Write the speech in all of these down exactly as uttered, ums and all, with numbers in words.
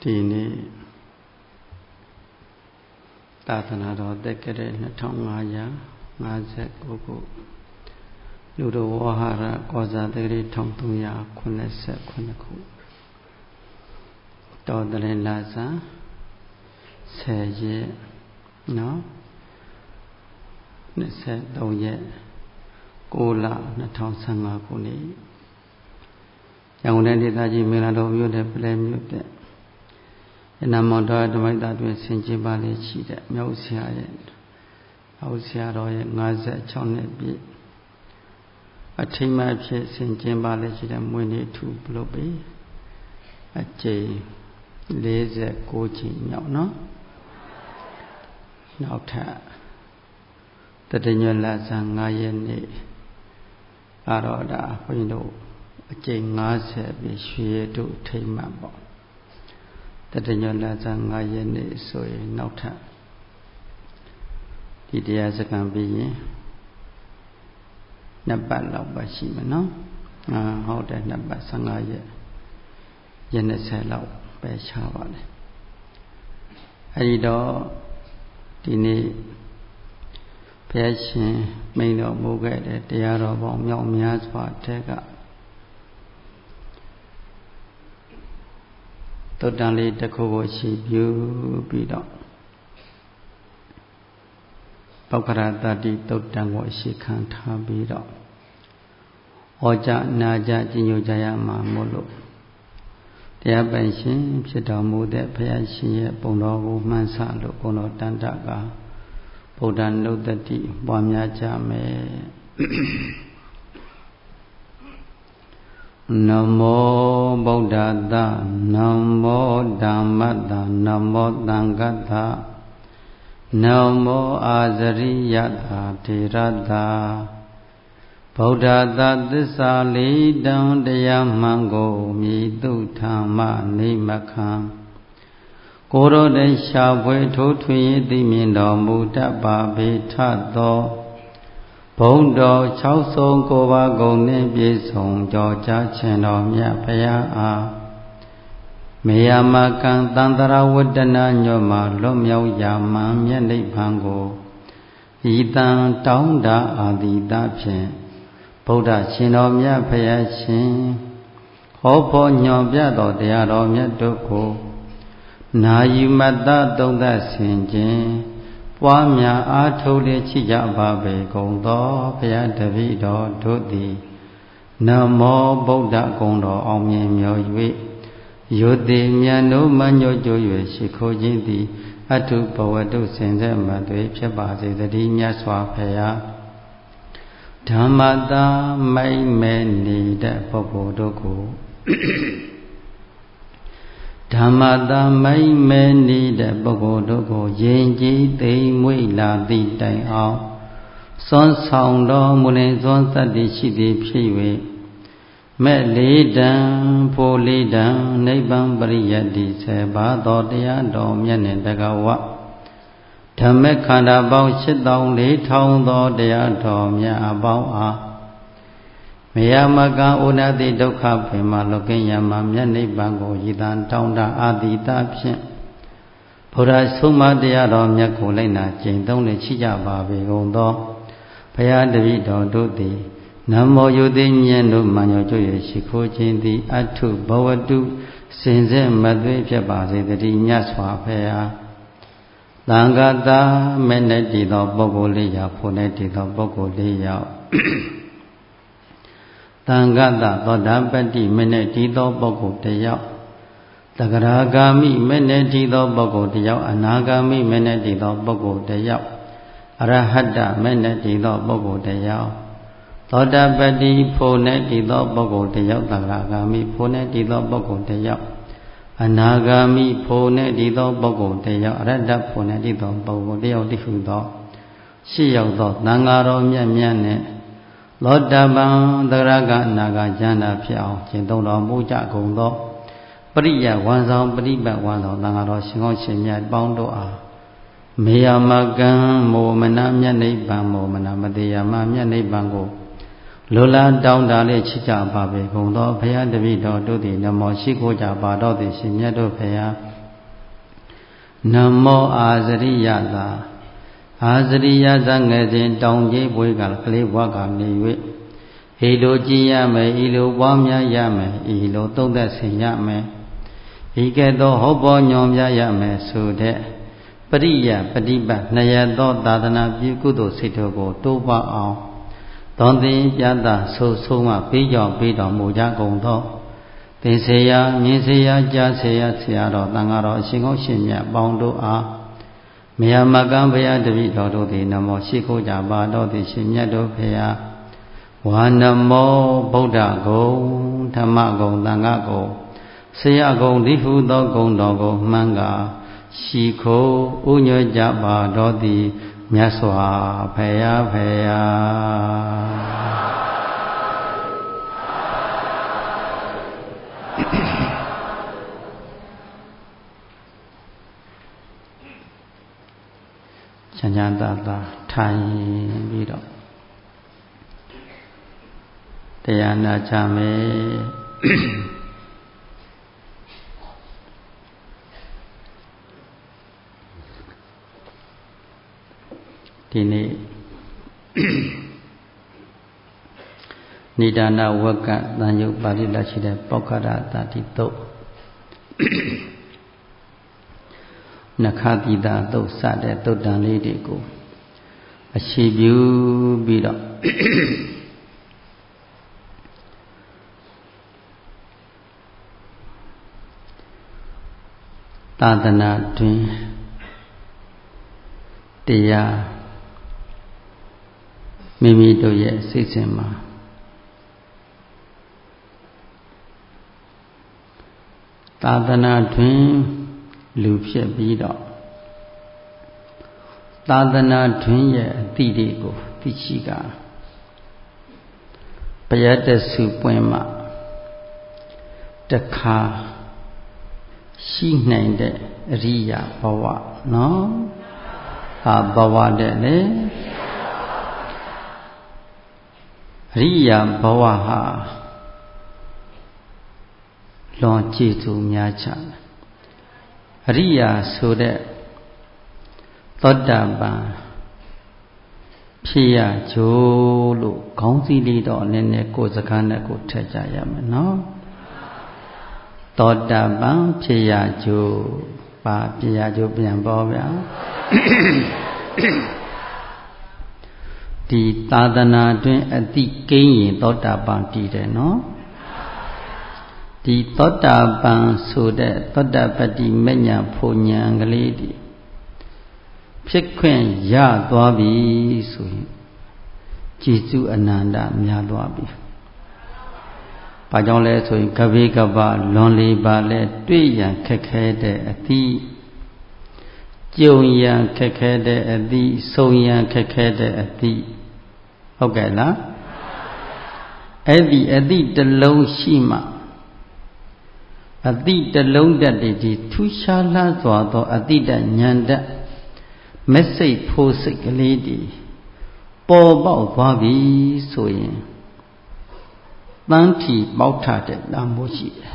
ဒီနေ့သာသနာတော်တက္ကရာနှစ်ထောင်ငါးရာငါးဆယ်ကိုခုလူတော်ဝဟာရကောဇာတက္ကရာတစ်ထောင်သုံးရာခုနှစ်ဆယ်ခုနှစ်ခုတော်တရင်လာဇန်ဆယ်ရက်နော်နှစ်ဆယ်သုံးရက်ကိုလနှစ်ထောင်ဆယ်ငါခုနှစ်ရန်ကုန်တိုင်းဒေသကြီးမင်္ဂလာတော်မြို့နယ်ပလဲမြို့တဲ့ယနာမောင်တော်ဓမ္မိတာတွင်ဆင်ကျင်းပါလေရှိတဲ့မြောက်ဆရာရဲ့အောက်ဆရာတော်ရဲ့၅၆နှစ်ပြည့်အထိမ်းအမှတ်ဖြစ်ဆင်ကျင်းပါလေရှိတဲ့မွေးနေ့ထူပြုလုပ်ပြီးအကျိန်လေးဆယ်ကိုကြိမ်မြောက်နော်နောက်ထပ်တတိယလဆန်း၅ရက်နေ့အာရောဓာဘုန်းကြီးတို့အကျိန်၅၀ပြည့်ရွှေရတုထိမ်းမှတ်ပေါ့တတိယလဆန်း၅ရက်နေ့ဆိုရင်နောက်ထပ်ဒီတရားစခန်းပြီးရင်နှစ်ပတ်လောက်ပဲရှိမယ်နော်အာဟုတ်တယ်နှစ်ပတ်ဆယ်ငါရက်ရက်၂၀လောက်ပဲရှားပါလေအဲဒီတော့ဒီနေ့ဘုရားရှင်မိန့်တော်မူခဲ့တဲ့တရားတော်ပေါင်းမြောက်များစွာတဲ့ကသုတ္တန်လေးတစ်ခုကိုရှိပြုပြီးတော့ပောက္ခရတတိသုတ္တန်ကိုရှိခံထားပြီးတော့ဟောကြားနာကြားကျင့်ကြံကြရမှာမို့လို့တရားပိုင်ရှင်ဖြစ်တော်မူတဲ့ဘုရားရှင်ရဲ့ပုံတော်ကိုမှန်းဆလို့ဘုံတော်တန်တကဗုဒ္ဓနုတ္တိပွားများကြမယ်နမောဗုဒ္ဓတနမောဓမ္မတနမောသံဃတနမောအာဇရိယတာထေရတာဗုဒ္ဓတသစ္စာလေးတံတရားမှန်ကိုမြည်သူဓမ္မနိမခံကိုရောတည်းရှားဖွေထိုးထွင်းသိမြင်တော်မူတတ်ပါပေထသောဘုံတော်၆ဆုံးကိုပါးကုန်နှင့်ပြည့်စုံကြောကြားခြင်းတော်မြတ်ဖရာအားမေယမကံတန္တရာဝတ္တနာညောမှာလွတ်မြောက်ရာမှန်မြတ်နိဗ္ဗာန်ကိုဤတန်တောင်းတအာတိတဖြင့်ဗုဒ္ဓရှင်တော်မြတ်ဖရာရှင်ဟောဖို့ညွန်ပြတော်တရားတော်မြတ်တို့ကိုနာယူမတ္တသုံးသဆင်ခြင်းပွားများအားထုတ်လေရှိကြပါပေကုန်သောဘုရားတပည့်တော်တို့သည်နမောဗုဒ္ဓဂုဏ်တော်အောင်မြင်မြော်၍ယုတိမြတ်တို့မညွတ်ကြွ၍ရှိခိုးခြင်းသည်အထုဘဝတုစင်ဆက်မှတွေဖြစ်ပါစေတည်းမြတ်စွာဘုရားဓမ္မတာမိတ်မဲနေတဲ့ပုဂ္ဂိုလ်တို့ကိုဓမ္မတာမိတ်မဲနေတဲ့ပုဂ္ဂိုလ်တို့ကိုယဉ်ကျေးသိမ်မွေ့လာသည့်တိုင်အောင်စွမ်းဆောင်တော်မူလင်စွမ်းသတ္တိရှိသည်ဖြစ်၍မဲ့လေးတံဖိုလေးတံနိဗ္ဗာန်ပရိယတ္တိဆေဘာတော်တရားတော်မြတ်နှင့်တကဝဓမ္မခန္ဓာပေါင်းရှစ်သောင်းလေးထောင်သောတရားတော်မြတ်အပေါင်းအားမေယမကံဩနတိဒုက္ခပင်မလောကင်းယမမြတ်နိဗ္ဗာန်ကိုရည်တန်တောင်းတအာတိတဖြင့်ဘုရားဆုံးမတရားတော်မြတ်ကိုလိုက်နာကျင့်သုံးလေရှိကြပါပေကုန်သောဘုရားတပည့်တော်တို့သည်နမောယုတိမြတ်တို့မှန်ရောကျွရရှိခိုးခြင်းသည်အထုဘဝတုစင်စစ်မသွေးဖြစ်ပါစေတည်းမြတ်စွာဘုရားသံဃာတာမေနတိသောပုဂ္ဂိုလ်လေးယောက်ဖို့နေတိသောပုဂ္ဂိုလ်လေးယောက်သံဃာတာသောတာပတ္တိမေနတိသောပုဂ္ဂိုလ်တစ်ယောက်သဂရာဂာမိမေနတိသောပုဂ္ဂိုလ်တစ်ယောက်အနာဂာမိမေနတိသောပုဂ္ဂိုလ်တစ်ယောက်အရဟတမေနတိသောပုဂ္ဂိုလ်တစ်ယောက်သောတာပတ္တိဖို့နေတိသောပုဂ္ဂိုလ်တစ်ယောက်သဂရာဂာမိဖို့နေတိသောပုဂ္ဂိုလ်တစ်ယောက်အနာဂါမိဖို့နေတိသောပုဂ္ဂိုလ်တစ်ယောက်အရဟတဖို့နေတိသောပုဂ္ဂိုလ်တစ်ယောက်တည်းဟုသောရှစ်ယောက်သောသံဃာတော်မြတ်မြတ်နဲ့လောတပံသရကအနာဂါဉာဏဖြစ်အောင်ကျင့်သုံးတော်မူကြကုန်သောပရိယဝန္ဆောင်ပရိပတ်ဝန္ဆောင်သံဃာတော်ရှင်ကောင်းရှင်မြတ်ပေါင်းတို့အားမေယမကံမောမနာမြတ်နိဗ္ဗာန်မောမနာမတေယမမြတ်နိဗ္ဗာန်ကိုလိုလားတောင်းတလေးချစ်ကြပါပေကုန်သောဘုရားတပည့်တော်တို့သည်နမောရှိခိုးကြပါတော့သည်ရှင်မြတ်တို့ဘုရား Namo Azariyata Azariyata ngajin taung ji bui kal kali waka niwe Ilo jiyame ilo wamya yame ilo tokda sinyame Iketo hobo nyomya yame sude Pariya padipa nayato dadana bikudo sitoko toba ao Tondi yata so soma pijo pido muja gongto Teseya nyeseya jaseya siyaro tangaro shingo shinya bondo a Miyamakan baya devi dodo di namo shiko jaba dodi shinya do baya Wa namo Buddha go Dhamma go Tanga go Siya go dihu do gong do go manga Shiko unyo jaba dodi Myaswa baya bayaချမ်းချမ်းသာသာထိုင်ပြီးတော့တရားနာကြမယ်ဒီနေ့နိဒာနဝကသံယုတ်ပါဠိလက်ရှိတဲ့ပောက္ခရတာတိတုတ်နခတိတာသုတ်စတဲ့သုတ်တန်လေးတွေကိုအခြေပြုပြီးတော့သာသနာတွင်တရားမိမိတို့ရဲ့စိတ်စဉ်မှာသာသနာတွင်လူဖြစ်ပြီးတော့သာသနာတွင်ရဲ့အသည့်တွေကိုသိရှိကပယတ္တစုပွင့်မှတခါရှိနိုင်တဲ့အရိယာဘဝနော်ဟာဘဝတဲ့လေအရိယာဘဝဟာလွန်ကြည်သူများချတယ်အရိယာဆိုတဲ့သောတာပန်ဖြစ်ရကြိုးလို့ခေါင်းစည်းလေးတော့နည်းနည်းကိုယ်စကားနဲ့ကိုထည့်ကြရမယ်နော်သောတာပန်ဖြစ်ရကြိုးပါဖြစ်ရကြိုးပြန်ပေါ်ဗျာဒီသာသနာတွင်အတိကိန်းရင်သောတာပန်တည်တယ်နော်ဒီသောတာပန်ဆိုတဲ့သောတာပတ္တိမဉ္ဇဉ်ဖူဉဏ်ကလေးဒီဖြစ်ခွင့်ရသွားပြီဆိုရင်ကျေစုအနန္တများသွားပြီ။ဘာကြောင့်လဲဆိုရင်ကဗေကပလွန်လေပါလဲတွေ့ရန်ခက်ခဲတဲ့အသည့်ကြုံရန်ခက်ခဲတဲ့အသည့်ဆုံရန်ခက်ခဲတဲ့အသည့်ဟုတ်ကဲ့လားအဲ့ဒီအသည့်တစ်လုံးရှိမှအတိတလုံးတတ်တည်းထူးခြားလှစွာသောအတိတဉာဏ်တတ်မက်စိတ်ဖို့စိတ်ကလေးတည်းပေါ်ပေါက်သွားပြီဆိုရင်တန်းထီပေါက်ထတဲ့တန်ဖိုးရှိတယ်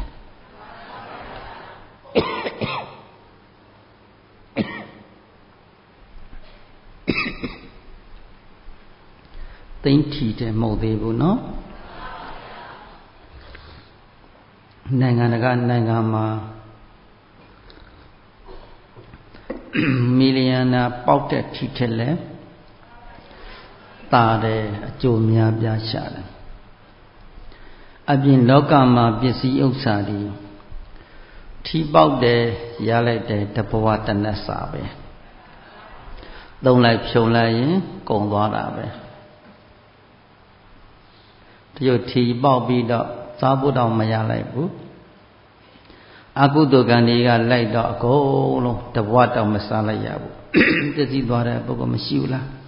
သိမ့်ထီတဲ့မဟုတ်သေးဘူးနော်နိုင်ငံတကာနိုင်ငံမှာမီလီယံနာပေါက်တဲ့ထိထက်လဲတာတယ်အကျိုးများပြားရှာတယ်အပြင်လောကမှာပစ္စည်းဥစ္စာတွေထီပေါက်တယ်ရလိုက်တယ်တဘဝတနတ်စာပဲသုံးလိုက်ဖြုံလိုက်ရင်ကုန်သွားတာပဲတချို့ထီပေါက်ပြီးတော့စားဖို့တော့မရလိုက်ဘူးအကုသိုလ်ကံတွေကလိုက်တော့အကုန်လုံးတဘဝတော့မစားလိုက်ရဘူးပြည့်စည်သွားတဲ့ပုဂ္ဂိုလ်မရှိဘူးလား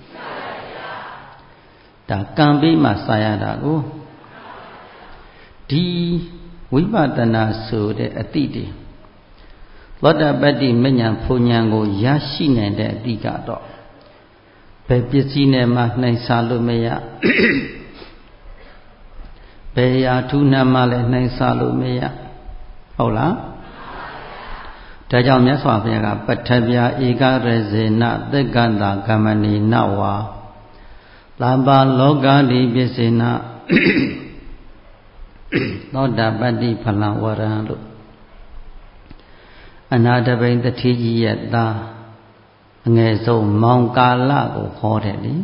ဒါကံပေးမှစားရတာကိုဒီဝိပဿနာဆိုတဲ့အတိတွေသောတာပတ္တိမဉ္ဇဉ်ဖူဉဏ်ကိုရရှိနိုင်တဲ့အတိကတော့ဘယ်ပစ္စည်းနဲ့မှနှိုင်းစားလို့မရဘယ်ရာထူးနာမှလည်းနှိုင်းစားလို့မရဟုတ်လားဒါကြောင့်မြတ်စွာဘုရားကပထဗျာဧကရဇေနသက္ကန္တာကမ္မဏိနဝါသဗ္ဗလောကတိပစ္စေနသောတာပတ္တိဖလံဝရံလို့အနာတပိန်တတိကြီးရဲ့သားအငယ်ဆုံးမောင်ကာလကိုဟောတယ်လေ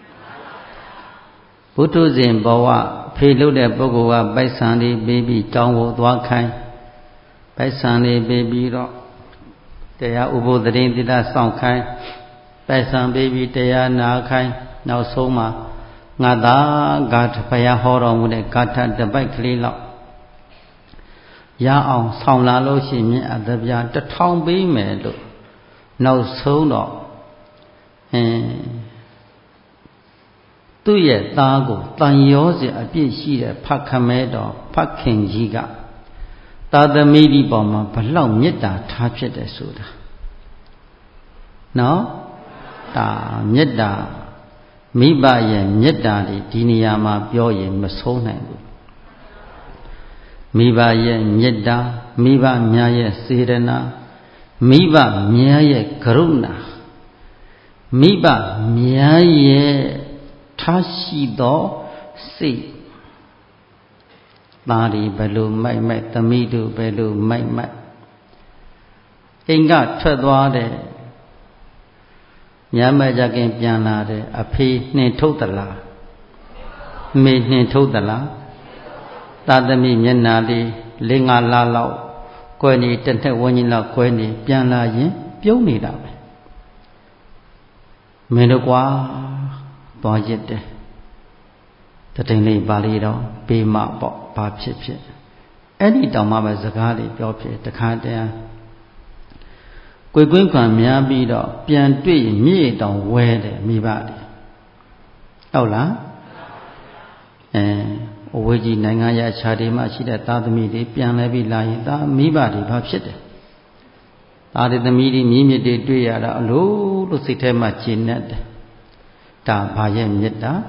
ဘုထုဇဉ်ဘဝဖေလို့တဲ့ပုဂ္ဂိုလ်ကပိုက်ဆံလေးပေးပြီးတောင်းဖို့သွားခိုင်းပိုက်ဆံလေးပေးပြီးတော့တရားဥပုသ်တရင်တိတစောင့်ခိုင်းပိုက်ဆံပေးပြီးတရားနာခိုင်းနောက်ဆုံးမှာငါသာဂါထဘုရားဟောတော်မူတဲ့ဂါထတပိုက်ကလေးလောက်ရအောင်ဆောင်လာလို့ရှိရင်အတပြားတစ်ထောင်ပေးမယ်လို့နောက်ဆုံးတော့အင်းသူ့ရဲ့သားကိုတန်ရောစရာအပြည့်ရှိတဲ့ဖခမဲတော်ဖခင်ကြီးကသာသမီဒီပေါ်မှာဘလောက်မေတ္တာထားဖြစ်တယ်ဆိုတာနော်ဒါမေတ္တာမိဘရဲ့မေတ္တာတွေဒီနေရာမှာပြောရင်မဆုံးနိုင်ဘူးမိဘရဲ့မေတ္တာမိဘများရဲ့စေတနာမိဘများရဲ့ကရုဏာမိဘများရဲ့ထားရှိသောစိတ်သားတွေဘယ်လိုမိုက်မိုက်သမီးတို့ဘယ်လိုမိုက်မိုက်အိမ်ကထွက်သွားတဲ့ညမကြခင်ပြန်လာတဲ့အဖေနှင်ထုတ်သလားမေနှင်ထုတ်သလားသာသမီမျက်နာလေးလေးငါလာလောက်ကွယ်နေတစ်နှစ်ဝန်းကျင်လောက်ကွယ်နေပြန်လာရင်ပြုံးနေတာပဲမင်းတို့ကွာသွားရစ်တယ်တတိန်လေးပါဠိတော်ပေးမပေါ့ဘာဖြစ်ဖြစ်အဲ့ဒီတောင်မှပဲစကားလေးပြောဖြစ်တခါတည်းကွယ်ကွင်းခံများပြီးတော့ပြန်တွေ့မြေတောင်ဝဲတယ်မိဘတွေဟုတ်လားအဲအဝေးကြီးနိုင်ငံရခြားတွေမှာရှိတဲ့သားသမီးတွေပြန်လဲပြီးလာရင်ဒါမိဘတွေဘာဖြစ်တယ်သားတွေသမီးတွေမြည်မြစ်တွေတွေ့ရတာအလိုလို့စိတ်ထဲမှာကျဉ်နေတယ်ဒါဘာရဲ့မေတ္တာ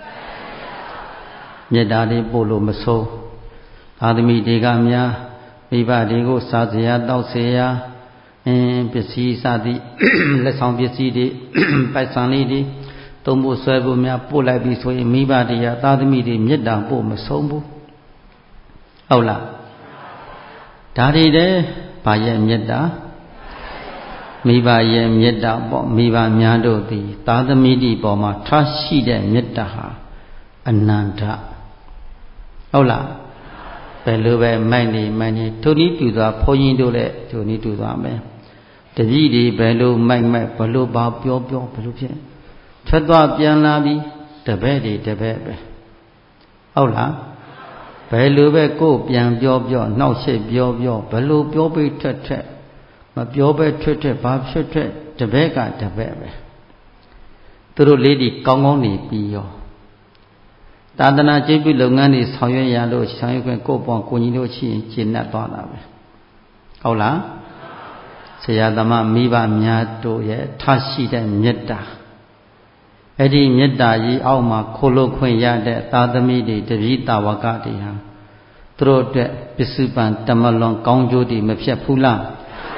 မေတ္တာတွေပို့လို့မဆုံးသာသမီတွေကများမိဘတွေကိုစားစရာတောက်စရာအင်းပစ္စည်းစသည်လက်ဆောင်ပစ္စည်းတွေပိုက်ဆံလေးတွေသုံးဖို့ဆွဲဖို့များပို့လိုက်ပြီဆိုရင်မိဘတွေကသာသမီတွေမေတ္တာပို့မဆုံးဘူးဟုတ်လားဒါတွေတည်းဘာရဲ့မေတ္တာမိဘရဲ့မေတ္တာပေါ့မိဘများတို့သည်သာသမီတွေပေါ်မှာထားရှိတဲ့မေတ္တာဟာအနန္တဟုတ်လားဘယ်လိုပဲမိုက်နေမိုက်နေထိုနည်းတူသွားဘုန်းကြီးတို့လည်းထိုနည်းတူသွားမယ်တပည့်တွေဘယ်လိုမိုက်မိုက်ဘယ်လိုပါပြောပြောဘယ်လိုဖြစ်ထွက်သွားပြန်လာပြီးတပည့်တွေတပည့်ပဲဟုတ်လားဘယ်လိုပဲကိုယ်ပြန်ပြောပြောနှောက်ရှက်ပြောပြောဘယ်လိုပြောပြီးထက်ထက်မပြောပဲထွတ်ထွတ်ဘာဖြစ်ထွတ်တပည့်ကတပည့်ပဲသူတို့လေးဒီကောင်းကောင်းနေပြီးရောသာသနာ့ကျင့်ပြုလုပ်ငန်းတွေဆောင်ရွက်ရလို့ဆောင်ရွက်ခွင့်ကိုယ့်ပေါ်ကိုကြီးတို့ရှိရင်ကျင့်တတ်သွားတာပဲဟုတ်လားဆရာသမားမိဘများတို့ရဲ့ထားရှိတဲ့မေတ္တာအဲ့ဒီမေတ္တာကြီးအောက်မှာခိုလို့ခွင့်ရတဲ့သာသမီတွေတပည့်တာဝကတွေဟာသူတို့အတွက်ပစ္စုပန်တမလွန်ကောင်းကျိုးတွေမဖြတ်ဘူးလား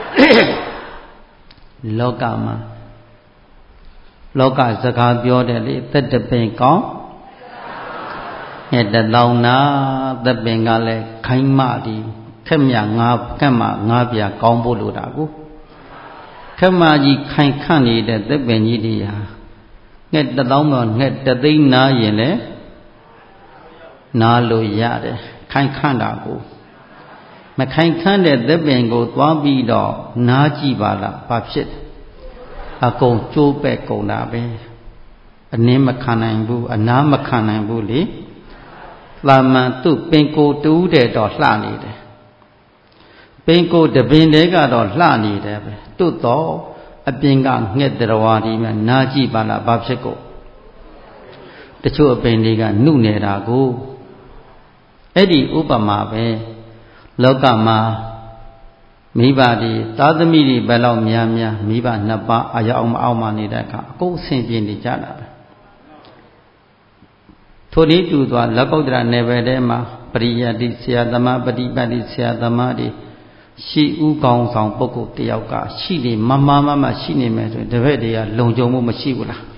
လောကမှာလောကစကားပြောတယ်လေသက်တပင်ကောင်းငှက်တလောင်နာသက်ပင်ကလည်းခိုင်းမဒီခက်မြငါခက်မငါပြကောင်းဖို့လိုတာကိုခက်မကြီးခိုင်ခန့်နေတဲ့သက်ပင်ကြီးတွေဟာငှက်တလောင်တော့ငှက်တသိန်းနာရင်လေနာလို့ရတယ်ခိုင်ခန့်တာကိုမခိုင်ခန့်တဲ့သက်ပင်ကိုသွားပြီးတော့နားကြည့်ပါလားဘာဖြစ်အကုန်ကျိုးပဲ့ကုန်တာပဲအနည်းမခံနိုင်ဘူးအနားမခံနိုင်ဘူးလေသာမန်သူ့ပင်ကိုတူးတဲ့တော့လှနေတယ်ပင်ကိုတပင်တဲကတော့လှနေတယ်ပဲတွတ်တော့အပြင်ကငှက်တော်ဝါဒီမှာနားကြည့်ပါလားဘာဖြစ်ကိုတချို့အပင်တွေကနှုတ်နေတာကိုအဲ့ဒီဥပမာပဲလောကမှာမိဘတွေသာသမီတွေဘယ်လောက်များများမိဘနှစ်ပါးအယောက်မအောင်မနေတဲ့အခါအကုန်အဆင်ပြေနေကြတာပဲထိုနည်းတူသွားလက်ကုတ်တရနယ်ပယ်ထဲမှာပရိယတ်တိဆရာသမားပฏิပတ်တိဆရာသမားတွေရှိဥကောင်းဆောင်ပုဂ္ဂိုလ်တယောက်ကရှိနေမမမမရှိနေမယ်ဆိုရင်တပည့်တွေကလုံခြုံမှုမရှိဘူးလား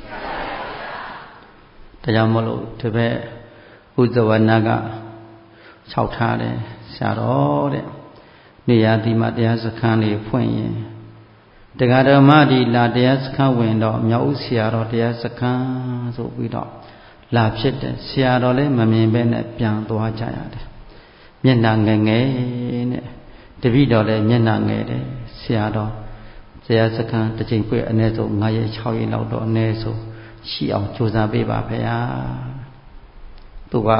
ဒါကြောင့်မလို့တပည့်ဥဇဝနာကခြောက်ထားတယ်ဆရာတော်တဲ့နေရာဒီမှာတရားစခန်းလေးဖွင့်ရင်တရားဓမ္မဒီလာတရားစခန်းဝင်တော့မြောက်ဥဆရာတော်တရားစခန်းဆိုပြီးတော့လာဖြစ်တယ်ဆရာတော်လည်းမမြင်ပဲနဲ့ပြန်သွားကြရတယ်မျက်နှာငယ်ငယ်နဲ့တပည့်တော်လည်းမျက်နှာငယ်တယ်ဆရာတော်တရားစခန်းတစ်ချိန်ပြည့်အနည်းဆုံး၅ရက်၆ရက်လောက်တော့အနည်းဆုံးရှိအောင်ကြိုးစားပေးပါဗျာသူက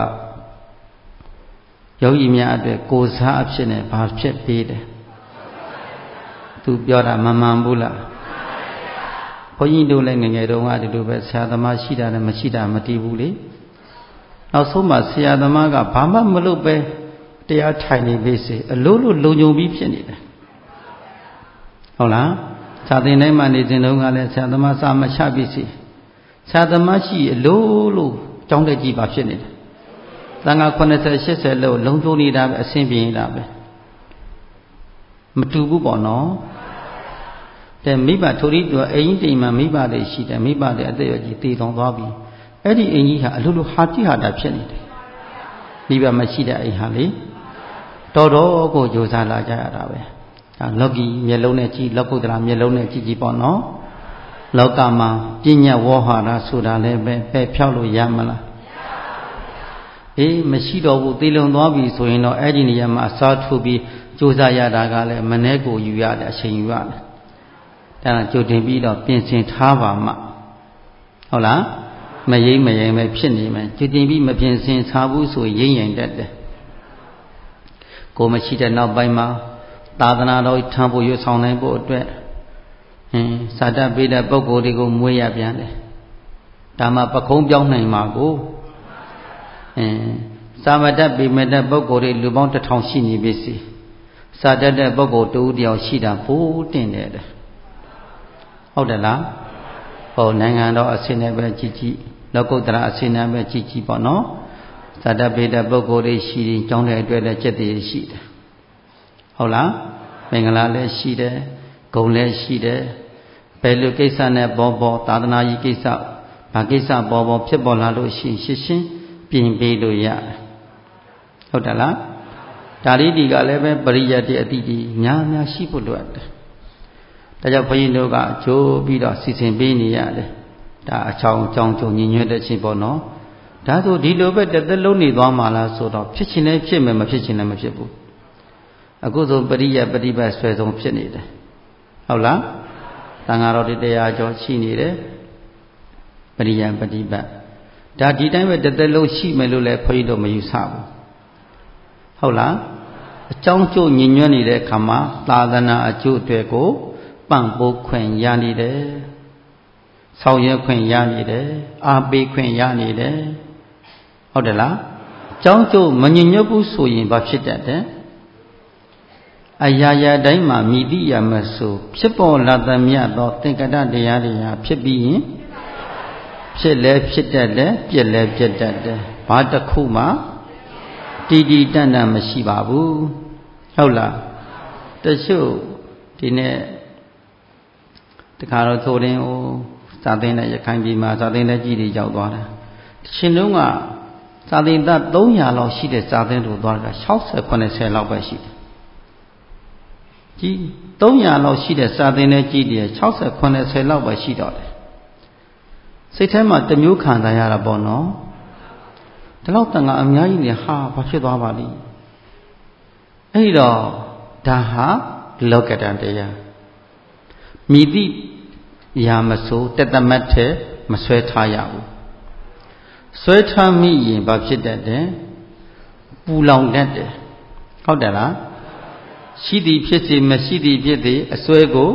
ယောဂီများအတွက်ကိုယ်စားအဖြစ်နဲ့ဘာဖြစ်ပေးတယ်သူပြောတာမမှန်ဘူးလားဘုန်းကြီးတို့လည်းငယ်ငယ်တုန်းကဒီလိုပဲဆရာသမားရှိတာနဲ့မရှိတာမတည်ဘူးလေနောက်ဆုံးမှဆရာသမားကဘာမှမလုပ်ပဲတရားထိုင်နေပြီစေအလိုလိုလုံခြုံပြီးဖြစ်နေတယ်ဟုတ်လားသာသင်တိုင်းမှာနေစဉ်တုန်းကလည်းဆရာသမားစာမချပြီစေဆရာသမားရှိအလိုလိုကြောင်းတက်ကြည့်ပါဖြစ်နေတယ်သံဃာ၇၀၈၀လို့လုံခြုံနေတာပဲအဆင်ပြေနေတာပဲမတူဘူးပေါ့နော်တဲ့မိဘထိုရီတူအိမ်ကြီးတိမ်မှာမိဘတွေရှိတယ်မိဘတွေအသက်ရွယ်ကြီးတည်တော်သွားပြီအဲ့ဒီအိမ်ကြီးဟာအလိုလိုဟာတိဟာတာဖြစ်နေတယ်မိဘမရှိတဲ့အိမ်ဟာလေတော်တော်ကိုကြိုးစားလာကြရတာပဲဒါလောကီမျက်လုံးနဲ့ကြည့်လောကုတ္တရာမျက်လုံးနဲ့ကြည့်ကြည့်ပေါ့နော်လောကမှာပညာဝေါဟာရဆိုတာလည်းပဲပဲဖြောက်လို့ရမလားအေးမရှိတော့ဘူးတည်လုံသွားပြီဆိုရင်တော့အဲ့ဒီနေရာမှာအစားထိုးပြီးကြိုးစားရတာကလည်းမနှဲကိုယူရတယ်အချိန်ယူရတယ်ဒါကကြိုတင်ပြီးတော့ပြင်ဆင်ထားပါမှဟုတ်လားမရိမ့်မရိမ့်ပဲဖြစ်နေမယ်ကြိုတင်ပြီးမပြင်ဆင်ထားဘူးဆိုရိမ့်ရင်တတ်တယ်ကိုမရှိတဲ့နောက်ပိုင်းမှာသာသနာတော်ထံဖို့ရွဆောင်နိုင်ဖို့အတွက်အင်းစာတတ်ပေးတဲ့ပုဂ္ဂိုလ်တွေကိုမွေးရပြန်တယ်ဒါမှပခုံးပြောင်းနိုင်မှာကိုအင်းစာမတတ်ပေမဲ့တဲ့ပုဂ္ဂိုလ်တွေလူပေါင်းတစ်ထောင်ရှိနေပြီစီစာတတ်တဲ့ပုဂ္ဂိုလ်တူတယောက်ရှိတာပိုးတင်တယ်ဟုတ်တယ်လားဟောနိုင်ငံတော်အဆင့်နဲ့ပဲကြည်ကြည်လောကုတ္တရာအဆင့်နဲ့ပဲကြည်ကြည်ပေါ့နော်သာတပေတဲ့ပုဂ္ဂိုလ်တွေရှိရင်ကြောင်းတဲ့အတွက်လည်းစက်တည်းရှိတယ်ဟုတ်လားမင်္ဂလာလည်းရှိတယ်ဂုဏ်လည်းရှိတယ်ဘယ်လိုကိစ္စနဲ့ပေါ်ပေါ်သာသနာကြီးကိစ္စဘာကိစ္စပေါ်ပေါ်ဖြစ်ပေါ်လာလို့ရှိရင်ရှင်းရှင်းပြင်ပေးလို့ရတယ်ဟုတ်တယ်လားဒါရီဒီကလည်းပဲပရိယတ်တိအတိတိများများရှိဖို့လိုအပ်တယ်ဒါကြောင့်ဘုန်းကြီးတို့ကကြိုးပြီးတော့စီစဉ်ပေးနေရတယ်ဒါအချောင်းအကြောင်းကြုံညီညွတ်တဲ့ချင်းပေါ့နော်ဒါဆိုဒီလိုပဲတစ်သက်လုံးနေသွားမှာလားဆိုတော့ဖြစ်ချင်လည်းဖြစ်မယ်မဖြစ်ချင်လည်းမဖြစ်ဘူးအခုဆိုပရိယတ်ပฏิပတ်ဆွဲဆုံးဖြစ်နေတယ်ဟုတ်လားသံဃာတော်တရားကျော်ရှိနေတယ်ပရိယတ်ပฏิပတ်ဒါဒီတိုင်းပဲတစ်သက်လုံးရှိမယ်လို့လည်းဘုန်းကြီးတို့မယူဆဘူးဟုတ်လားအကြောင်းကျိုးညီညွတ်နေတဲ့အခါမှာသာသနာအကျိုးအတွက်ကိုပံ့ပိုးခွင့်ရနေတယ်ဆောင်ရွက်ခွင့်ရနေတယ်အားပေးခွင့်ရနေတယ်ဟုတ်တယ်လားအကြောင်းကျိုးမညီညွတ်ဘူးဆိုရင်ဘာဖြစ်တတ်တယ်အရာရာတိုင်းမှာမိတိရမဆိုဖြစ်ပေါ်လာသမျှသောသင်္ကတတရားတွေဟာဖြစ်ပြီးရင်ဖြစ်လဲဖြစ်တတ်တယ်ပြက်လဲပြက်တတ်တယ်ဘာတစ်ခုမှတည်တည်တန့်တန့်မရှိပါဘူးဟုတ်လားတချို့ဒီနေ့တခါတော့သိုးရင်ဟိုစာသင်တဲ့ရခိုင်ပြည်မှာစာသင်တဲ့ကြီးတွေရောက်သွားတယ်တချိန်လုံးကစာသင်သား၃ရာလောက်ရှိတဲ့စာသင်တို့သွားတာ၆၀ ၇၀လောက်ပဲရှိတယ်ကြီး၃ရာလောက်ရှိတဲ့စာသင်တဲ့ကြီးတွေ၆၀ ၇၀လောက်ပဲရှိတော့တယ်စိတ်ထဲမှာတမျိုးခံစားရတာပေါ့နော်ဒီလောက်တန်ခါအများကြီးနေဟာဘာဖြစ်သွားပါလိမ့်အဲ့တော့ဒါဟာလောကတန်တရားမိတိရာမဆိုတသမတ်ထဲမဆွဲထားရဘူးဆွဲထားမိရင်ဘာဖြစ်တတ်တယ်ပူလောင်တတ်တယ်ဟုတ်တယ်လားရှိသည်ဖြစ်စေမရှိသည်ဖြစ်စေအစွဲကို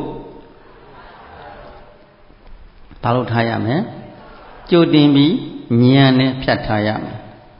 ဘာလို့ထားရမလဲကြိုတင်ပြီးဉာဏ်နဲ့ဖြတ်ထားရမယ်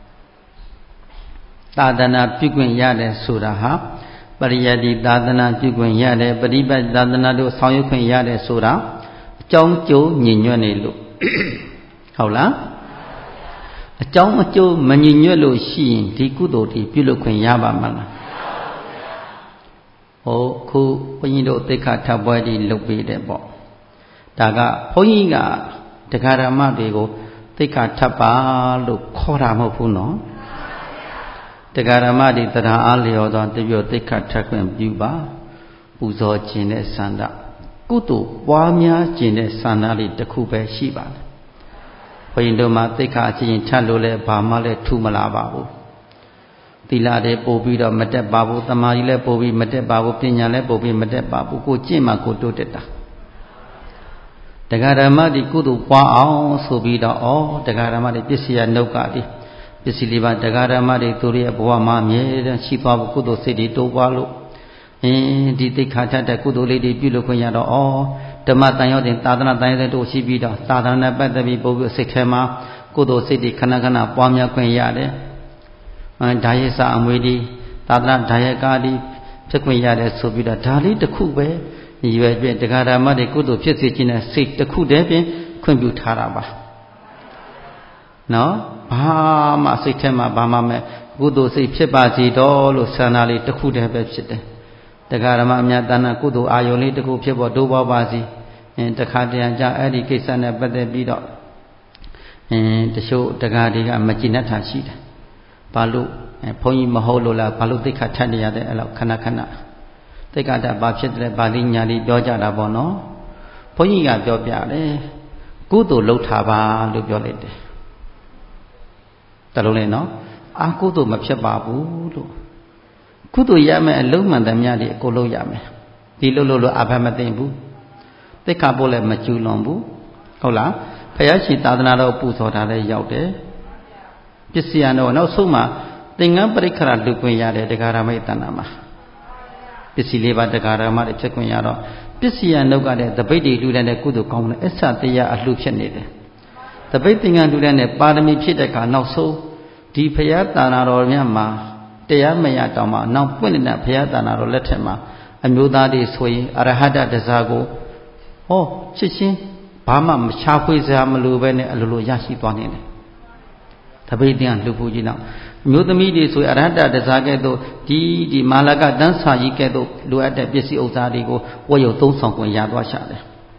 သာသနာပြုခွင့်ရတယ်ဆိုတာဟာပရိယတ္တိသာသနာပြုခွင့်ရတယ်ပရိပတ်သာသနာတို့ဆောင်ရွက်ခွင့်ရတယ်ဆိုတာအကြောင်းကျိုးညီညွတ်နေလို့ဟုတ်လားအကြောင်းအကျိုးမညီညွတ်လို့ရှိရင်ဒီကုသိုလ်တွေပြုလုပ်ခွင့်ရပါမလား hô khu bông nhiên độ tích khả thập bói đi lục bì để bỏ đã cả bông nhiên cả để cả ra mà đi cô tích khả thập bá lục khó ra một phút nó để cả ra mà đi ta ra á liều đó để biểu tích khả thập quyền biểu bá bù gió chín để sản đạo cú tụ quáများchín để sản đạo đi đặc khu bé xí bản bông nhiên độ mà tích khả chín chăn lô lệ bà mà lệ thu mà lá bà bù tỷ lệ để bố bị đó mất đẹp babu, tâm ai lệ bố bị mất đẹp babu, tiền nhà lệ bố bị mất đẹp babu, cô chỉ mà cô tốt đẹp ta. Đại ca ra mà đi cô tu qua áo, số bị đó áo, đại ca ra mà đi biết gì nấu cả đi, biết gì đi bạn đại ca ra mà đi tu riêng bố mà mẹ chỉ bảo cô tu sẽ đi tu qua luôn, đi tới khát chặt đại cô tu lấy đi bị lúc con nhà đó áo, đâm mà tay nhau đến ta đàn tay đến tu sĩ bị đó, ta đàn này bắt đầu bị bố bị xích thêm mà, cô tu sẽ đi khăn khăn bao nhiêu con nhà đấy. Đại sa amui đi, ta đã đại ca đi, chắc mình ra để số bị đã đại lý đặc khu bé, như vậy bên đại ca ra mà để cố tổ phía dưới chính là xịt đặc khu đấy bên khuyên biểu thà ra ba, nó ba mà xịt thêm mà ba mà mẹ cố tổ xịt phía ba gì đó lúc sáng nay đặc khu đấy bên xịt đấy, đại ca ra mà nhà ta na cố tổ ai lấy đặc khu phía bỏ đâu bao ba gì, đại ca đi ăn cha ai đi cái sáng này bắt đầu bị đó, để số đại ca đi cái mà chỉ nát thà xịt bà lụ phong yi mà hô lô là bà lụ tích khả thắt đi ra đấy là khăn khăn tích khả đã bà chết đấy bà đi nhà đi béo ra đã bỏ nó phong yi cả béo béo đấy cú tổ lâu thả bà lụ béo lên đấy ta lâu lên nó à cú tổ mà chết bà bú lụ cú tổ ya mẹ lâu mà đam nhà đi cô lâu ya mẹ đi lâu lâu lâu à bà mà tiền bú tích khả bố lại mà chịu lòng bú câu là phải ở chỉ ta na đâu bù sò ta đây giàu đấy biết gì anh nói nó số mà tiếng anh bari khara được quen nhà đấy, đại ca mấy ta nama, biết gì lấy ba đại ca mà để check quen nhà đó, biết gì anh nói cái đấy, tập ấy đi du lịch này cứ được công này, ít sao thì ya áp lực chân này đấy, tập ấy tiếng anh du lịch này, ba mươi phút đại ca nó số, đi phải ya ta na rồi nha mà, để ya mấy ya tao mà, nó quên này phải ya ta na rồi lết mà, anh nhớ ta đi xuôi, arahada để ra go, ô, chỉ xin, ba mà chào quay ra mà lưu về này, lưu lưu ya sĩ toàn này. Thập ấy tiếng lúc phụ gì nào, nếu tụi mình đi xuôi ở đây để ra cái đó, đi đi Malaga đánh sao gì cái đó, lúc ở đây biết gì ở đây có, tôi có tôn song quan nhà đó sao đấy,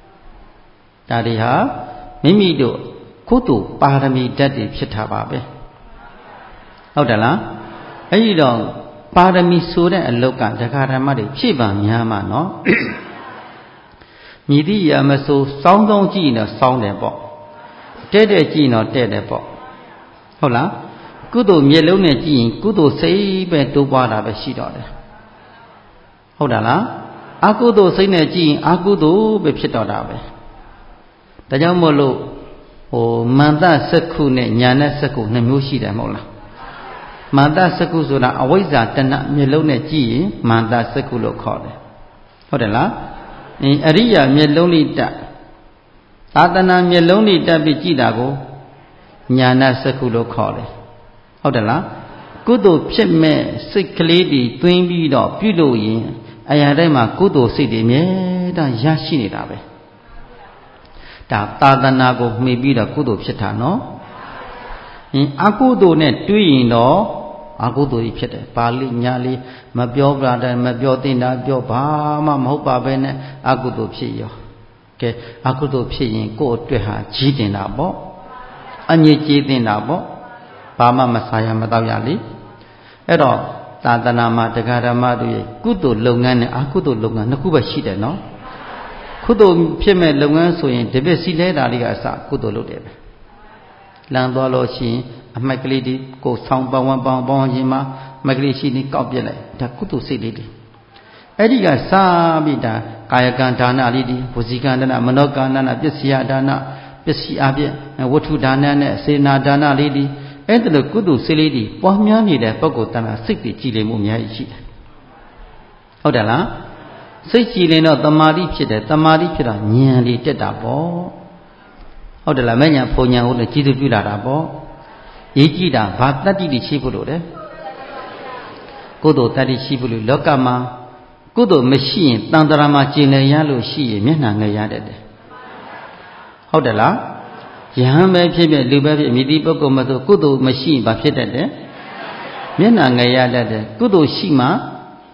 tại vì ha, mình mi đó, cố tu ba mươi đất đi phía tháp à bé,ဟုတ်တယ်လားအဲ့ဒီတော့ပါရမီဆိုတဲ့အလောက်ကတခါတည်းမှတွေဖြည့်ပါများမှာနော်မြည်သည့်ရမဆိုစောင်းစောင်းကြည့်နေစောင်းတယ်ပေါ့တဲ့တဲ့ကြည့်တော့တဲ့တယ်ပေါ့ဟုတ်လားကုသိုလ်မျက်လုံးနဲ့ကြည့်ရင်ကုသိုလ်စိတ်ပဲတိုးပွားတာပဲရှိတော့တယ်ဟုတ်တယ်လားအကုသိုလ်စိတ်နဲ့ကြည့်ရင်အကုသိုလ်ပဲဖြစ်တော့တာပဲဒါကြောင့်မို့လို့ဟိုမန္တစက္ခုနဲ့ညာနဲ့စက္ခုနှစ်မျိုးရှိတယ်မဟုတ်လားမန္တစက္ခုဆိုတာအဝိဇ္ဇာတဏမျက်လုံးနဲ့ကြည့်ရင်မန္တစက္ခုလို့ခေါ်တယ်ဟုတ်တယ်လားအင်းအရိယာမျက်လုံးလေးတက်သာသနာမျက်လုံးလေးတက်ပြီးကြည့်တာကိုညာနာစက္ခုလို့ခေါ်တယ်ဟုတ်တယ်လားကုသိုလ်ဖြစ်မဲ့စိတ်ကလေးတွေတွင်းပြီးတော့ပြုလို့ရင်အရာတိုင်းမှာကုသိုလ်စိတ်တွေအမြဲတမ်းရရှိနေတာပဲဒါသာသနာကိုမှီပြီးတော့ကုသိုလ်ဖြစ်တာနော်အင်းအကုသိုလ်နဲ့တွေးရင်တော့အကုသိုလ်ကြီးဖြစ်တယ်ပါဠိညာလေးမပြောပြတာမပြောသင်တာပြောဘာမှမဟုတ်ပါပဲနဲ့အကုသိုလ်ဖြစ်ရောကဲအကုသိုလ်ဖြစ်ရင်ကိုယ့်အတွက်ဟာကြီးတင်တာပေါ့အငြိကြီးတင်တာပေါ့ဘာမှမစားရမတော့ရလေအဲ့တော့သာသနာမှာတရားဓမ္မတို့ရဲ့ကုသိုလ်လုပ်ငန်းနဲ့အကုသိုလ်လုပ်ငန်းနှစ်ခုပဲရှိတယ်နော်ကုသိုလ်ဖြစ်မဲ့လုပ်ငန်းဆိုရင်ဒီပစ္စည်းလဲတာလေးကအစကုသိုလ်လုပ်တယ်ပဲလမ်းသွားလို့ရှိရင်အမှတ်ကလေးတွေကိုဆောင်းပဝန်းပဝန်းပဝန်းချင်းမှာအမှတ်ကလေးရှိနေကောက်ပြလိုက်ဒါကုသိုလ်စိတ်လေးတွေအဲ့ဒီကစားပြီးဒါကာယကံဒါနလေးတွေဝစီကံဒါနမနောကံဒါနပစ္စယဒါနပစ္စည်းအပြည့်ဝတ္ထုဒါနနဲ့စေနာဒါနလေးတွေအဲ့ဒါလိုကုသိုလ်စိတ်လေးတွေပွားများနေတဲ့ပုဂ္ဂိုလ်တဏ္ဍစိတ်တွေကြည်လင်မှုအများကြီးရှိတယ်ဟုတ်တယ်လားစိတ်ကြည်လင်တော့တမာတိဖြစ်တယ်တမာတိဖြစ်တော့ဉာဏ်လေးတက်တာပေါ့ဟုတ်တယ်လားမဲ့ညာဖုန်ညာဟုတ်တယ်ကြည်သူပြုလာတာပေါ့ရေးကြည့်တာဘာတတ္တိတွေရှိဖို့လို့လဲကုသိုလ်တတ္တိရှိဖို့လို့လောကမှာကုသိုလ်မရှိရင်တန်တရာမှာကျင်လည်ရလို့ရှိရင်မျက်နှာငယ်ရတတ်တယ်ဟုတ်တယ်လားယဟန်ပဲဖြစ်ဖြစ်လူပဲဖြစ်မြည်တိပုဂ္ဂိုလ်မဆိုကုသိုလ်မရှိရင်ဘာဖြစ်တတ်တယ်မျက်နှာငယ်ရတတ်တယ်ကုသိုလ်ရှိမှ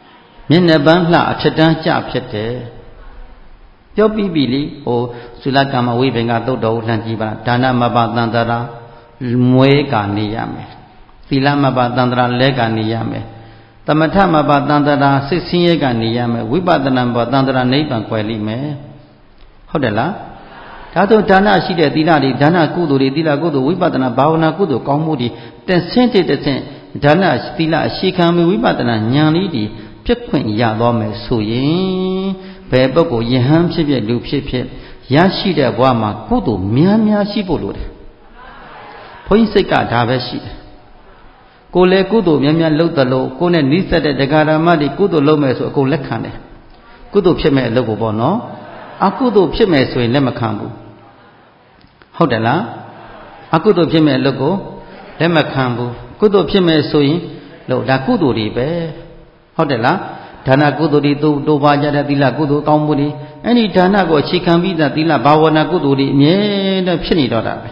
မျက်နှာပန်းလှအထက်တန်းကြဖြစ်တယ်ပြောပြီးပြီလေဟိုသုလကမ္မဝိပင်ကသုတ်တော်လှမ်းကြည့်ပါဒါနမပတန္တရာမွေးကနေရမယ်သီလမပတန္တရာလဲကနေရမယ်သမထမပတန္တရာစိတ်ဆင်းရဲကနေရမယ်ဝိပဿနာမပတန္တရာနိဗ္ဗာန်ကွယ်လိမ့်မယ်ဟုတ်တယ်လားဒါဆိုဒါနရှိတဲ့သီလတွေဒါနကုသိုလ်တွေသီလကုသိုလ်ဝိပဿနာဘာဝနာကုသိုလ်ကောင်းမှုတွေတဆင့်တဆင့်ဒါနသီလအရှိခံပြီးဝိပဿနာဉာဏ်လေးတွေပြည့်ခွင့်ရသွားမယ်ဆိုရင်ဘယ်ပုဂ္ဂိုလ်ယဟန်ဖြစ်ဖြစ်လူဖြစ်ဖြစ်ရရှိတဲ့ဘဝမှာကုသိုလ်များများရှိဖို့လိုတယ်ဘုန်းကြီးစိတ်ကဒါပဲရှိတယ်ကိုယ်လည်းကုသိုလ်များများလုပ်သလိုကိုယ်နဲ့နှိစက်တဲ့တရားဓမ္မတွေကုသိုလ်လုပ်မယ်ဆိုအကုန်လက်ခံတယ်ကုသိုလ်ဖြစ်မဲ့အလုပ်ကိုပေါ့နော်အကုသိုလ်ဖြစ်မဲ့ဆိုရင်လက်မခံဘူးဟုတ်တယ်လားအကုသိုလ်ဖြစ်မဲ့အလုပ်ကိုလက်မခံဘူးကုသိုလ်ဖြစ်မဲ့ဆိုရင်လို့ဒါကုသိုလ်တွေပဲဟုတ်တယ်လားဒါနကုသိုလ်တွေတိုးပွားကြတဲ့သီလကုသိုလ်ကောင်းမှုတွေအဲ့ဒီဒါနကိုအခြေခံပြီးသားသီလဘာဝနာကုသိုလ်တွေအမြဲတမ်းဖြစ်နေတော့တာပဲ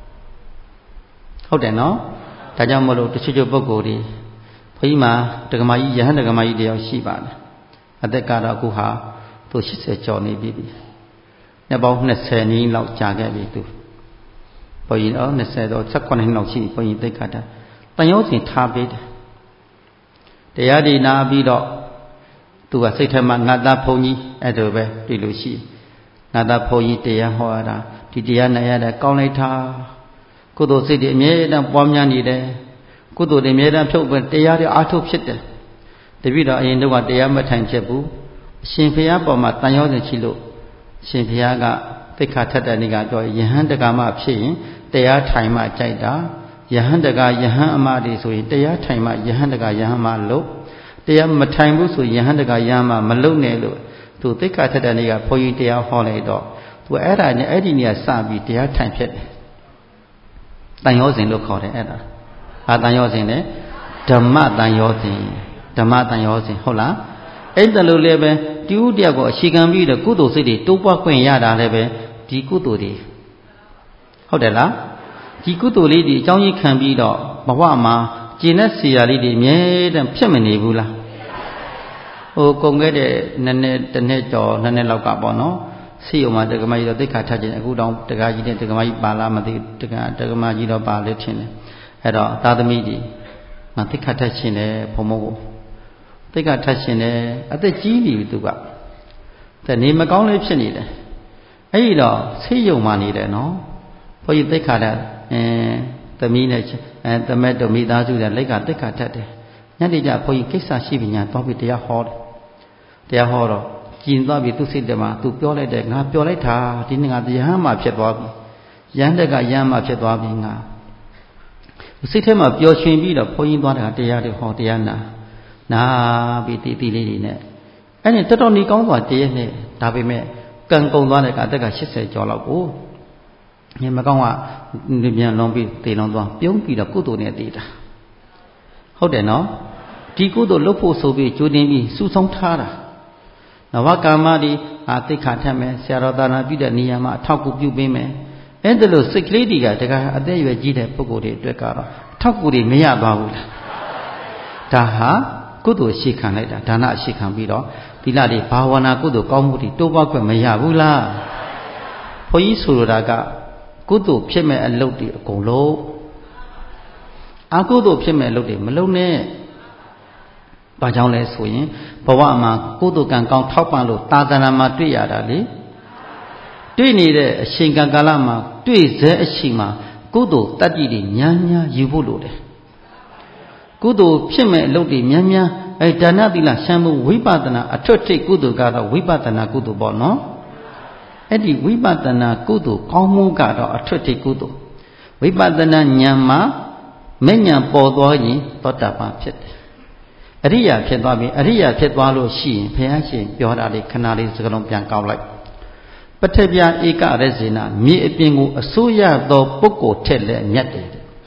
ဟုတ်တယ်နော်ဒါကြောင့်မလို့တချို့ချို့ပုဂ္ဂိုလ်တွေဘုန်းကြီးမှာဒကမာကြီးယဟန်ဒကမာကြီးတယောက်ရှိပါတယ်အသက်ကတော့အခုဟာသူ၈၀ကျော်နေပြီပြီနှစ်ပေါင်း၂၀နီးလောက်ကြာခဲ့ပြီသူဘုန်းကြီးတော့၂၀တော့၁၈နှစ်လောက်ရှိဘုန်းကြီးသိက္ခာတတန်ရုံးစဉ်ထားပေးတယ်တရားဒီနာပြီးတော့သူကစိတ်ထဲမှာငါသားဘုန်းကြီးအဲ့လိုပဲတွေ့လို့ရှိငါသားဘုန်းကြီးတရားဟောရတာဒီတရားနဲ့ရတဲ့ကောင်းလိုက်တာကုသိုလ်စိတ်တွေအမြဲတမ်းပွားများနေတယ်ကုသိုလ်တွေအမြဲတမ်းဖြုတ်ပဲတရားတွေအားထုတ်ဖြစ်တယ်တပိတော့အရင်တော့တရားမထိုင်ဖြစ်ဘူးအရှင်ဘုရားပေါ်မှာတန်ရောစဉ်ရှိလို့အရှင်ဘုရားကသိက္ခာထက်တဲ့နေ့ကတော့ယဟန်တက္ကမဖြစ်ရင်တရားထိုင်မှကြိုက်တာယဟန်တက္ကယဟန်အမတွေဆိုရင်တရားထိုင်မှယဟန်တက္ကယဟန်အမလို့တရားမထိုင်ဘူးဆိုယဟန်တက္ကယဟန်အမမလုံနဲ့လို့သူသိက္ခာထက်တဲ့နေ့ကဘုန်းကြီးတရားဟောလိုက်တော့သူအဲ့ဒါနဲ့အဲ့ဒီနေ့ကစပြီးတရားထိုင်ဖြစ်တယ်တန်ရောစဉ်လို့ခေါ်တယ်အဲ့ဒါအာတန်ရောစဉ်နဲ့ဓမ္မတန်ရောစဉ်ဓမ္မတန်ရောစဉ်ဟုတ်လားအဲ့ဒါလို့လည်းပဲတိဥတယောက်ကိုအခြေခံပြီးတော့ကုသိုလ်စိတ်တွေတိုးပွားခွင့်ရတာလည်းပဲဒီကုသိုလ်တွေဟုတ်တယ်လားဒီကုသိုလ်လေးတွေအကြောင်းကြီးခံပြီးတော့ဘဝမှာကျင့်တဲ့ဆရာလေးတွေအမြဲတမ်းဖြစ်မနေဘူးလားဟိုကုန်ခဲ့တဲ့နှစ်နှစ်တစ်နှစ်ကျော်နှစ်နှစ်လောက်ကပေါ့နော်စီယုံမှာတက္ကမကြီးတော့သိက္ခာထခြင်းအခုတောင်တက္ကကြီးနဲ့တက္ကမကြီးပါလားမသိတက္ကတက္ကမကြီးတော့ပါလေထင်တယ်အဲ့တော့သာသမီကြီးငါသိက္ခာထခြင်းတယ်ဘုံမို့ကိုသိက္ခာထခြင်းတယ်အသက်ကြီးပြီသူကတဲ့နေမကောင်းလေးဖြစ်နေတယ်အဲ့ဒီတော့ဆေးယုံမှနေတယ်နော်ဘုန်းကြီးသိက္ခာထအဲသမီးနဲ့အဲသမက်တို့မိသားစုနဲ့လက်ကသိက္ခာထတယ်ညနေကျဘုန်းကြီးကိစ္စရှိပြီညာသွားပြီးတရားဟောတယ်တရားဟောတော့ကျင်သွားပြီသူစိတ်ထဲမှာသူပြောလိုက်တယ်ငါပြောလိုက်တာဒီနေ့ငါတရားမှဖြစ်သွားပြီရဟန်းတက်ကရဟန်းမှဖြစ်သွားပြီငါစိတ်ထဲမှာပျော်ရွှင်ပြီးတော့ဘုန်းကြီးသွားတာတရားတွေဟောတရားနာနာပြီးတီးတီးလေးတွေနဲ့အဲ့ဒီတော်တော်နေကောင်းသွားတည်းနဲ့ဒါပေမဲ့ကံကုန်သွားတဲ့ကအသက်က၈၀ကျော်လောက်ကိုမြင်မကောင်းကပြန်လုံးပြီးတည်လုံးသွားပြုံးပြီးတော့ကုသိုလ်နဲ့တည်တာဟုတ်တယ်နော်ဒီကုသိုလ်လုပ်ဖို့ဆိုပြီးကြိုးတင်ပြီးစူးဆုံးထားတာနဝကာမဒီအာသိက္ခာထက်မယ်ဆရာတော်သာနာပြုတဲ့နေရာမှာအထောက်အကူပြုပေးမယ်အဲ့ဒါလို့စိတ်ကလေးတွေကတကအသက်အရွယ်ကြီးတဲ့ပုဂ္ဂိုလ်တွေအတွက်ကတော့အထောက်အကူတွေမရပါဘူးလားဒါဟာကုသိုလ်ရှိခံလိုက်တာဒါနရှိခံပြီးတော့သီလတွေဘာဝနာကုသိုလ်ကောင်းမှုတွေတိုးပွားခွင့်မရဘူးလားဘုန်းကြီးဆိုလိုတာကကုသိုလ်ဖြစ်မဲ့အလုပ်တွေအကုန်လုံးအကုသိုလ်ဖြစ်မဲ့အလုပ်တွေမလုပ်နဲ့ဘာကြောင့်လဲဆိုရင်ဘဝမှာကုသိုလ်ကံကောင်းထောက်ပံ့လို့သာသနာမှာတွေ့ရတာလေတွေ့နေတဲ့အချိန်ကာလမှာတွေ့စေအချိန်မှာကုသိုလ်တတ္တိတွေများများယူဖို့လိုတယ်ကုသိုလ်ဖြစ်မဲ့အလုပ်တွေများများအဲဒါနသီလရှမ်းမှုဝိပဿနာအထွတ်ထိပ်ကုသိုလ်ကတော့ဝိပဿနာကုသိုလ်ပေါ့နော်အဲ့ဒီဝိပဿနာကုသိုလ်ကောင်းမှုကတော့အထွတ်ထိပ်ကုသိုလ်ဝိပဿနာဉာဏ်မှာမဲ့ဉာဏ်ပေါ်သွားရင်သောတာပန်ဖြစ်တယ်အရိယာဖြစ်သွားပြီအရိယာဖြစ်သွားလို့ရှိရင်ဘုရားရှင်ပြောတာလေးခဏလေးစကားလုံးပြန်ကောက်လိုက်ပထဗျာဧကရဇေနမြေအပြင်ကိုအစိုးရသောပုဂ္ဂိုလ်ထက်လည်းမြတ်တယ်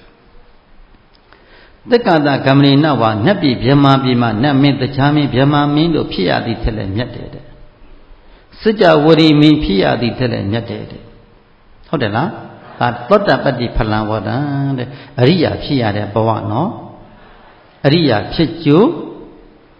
သက္ကတာဂမဏိနဝါနတ်ပြည်ဗြဟ္မာပြည်မှာနတ်မင်းတရားမင်းဗြဟ္မာမင်းတို့ဖြစ်ရသည်ထက်လည်းမြတ်တယ်တဲ့စัจ java ဝရီမင်းဖြစ်ရသည်ထက်လည်းမြတ်တယ်တဲ့ဟုတ်တယ်လားဒါသောတာပတ္တိဖလံဝဒံတဲ့အရိယာဖြစ်ရတဲ့ဘဝနော်အရိယာဖြစ်ကြ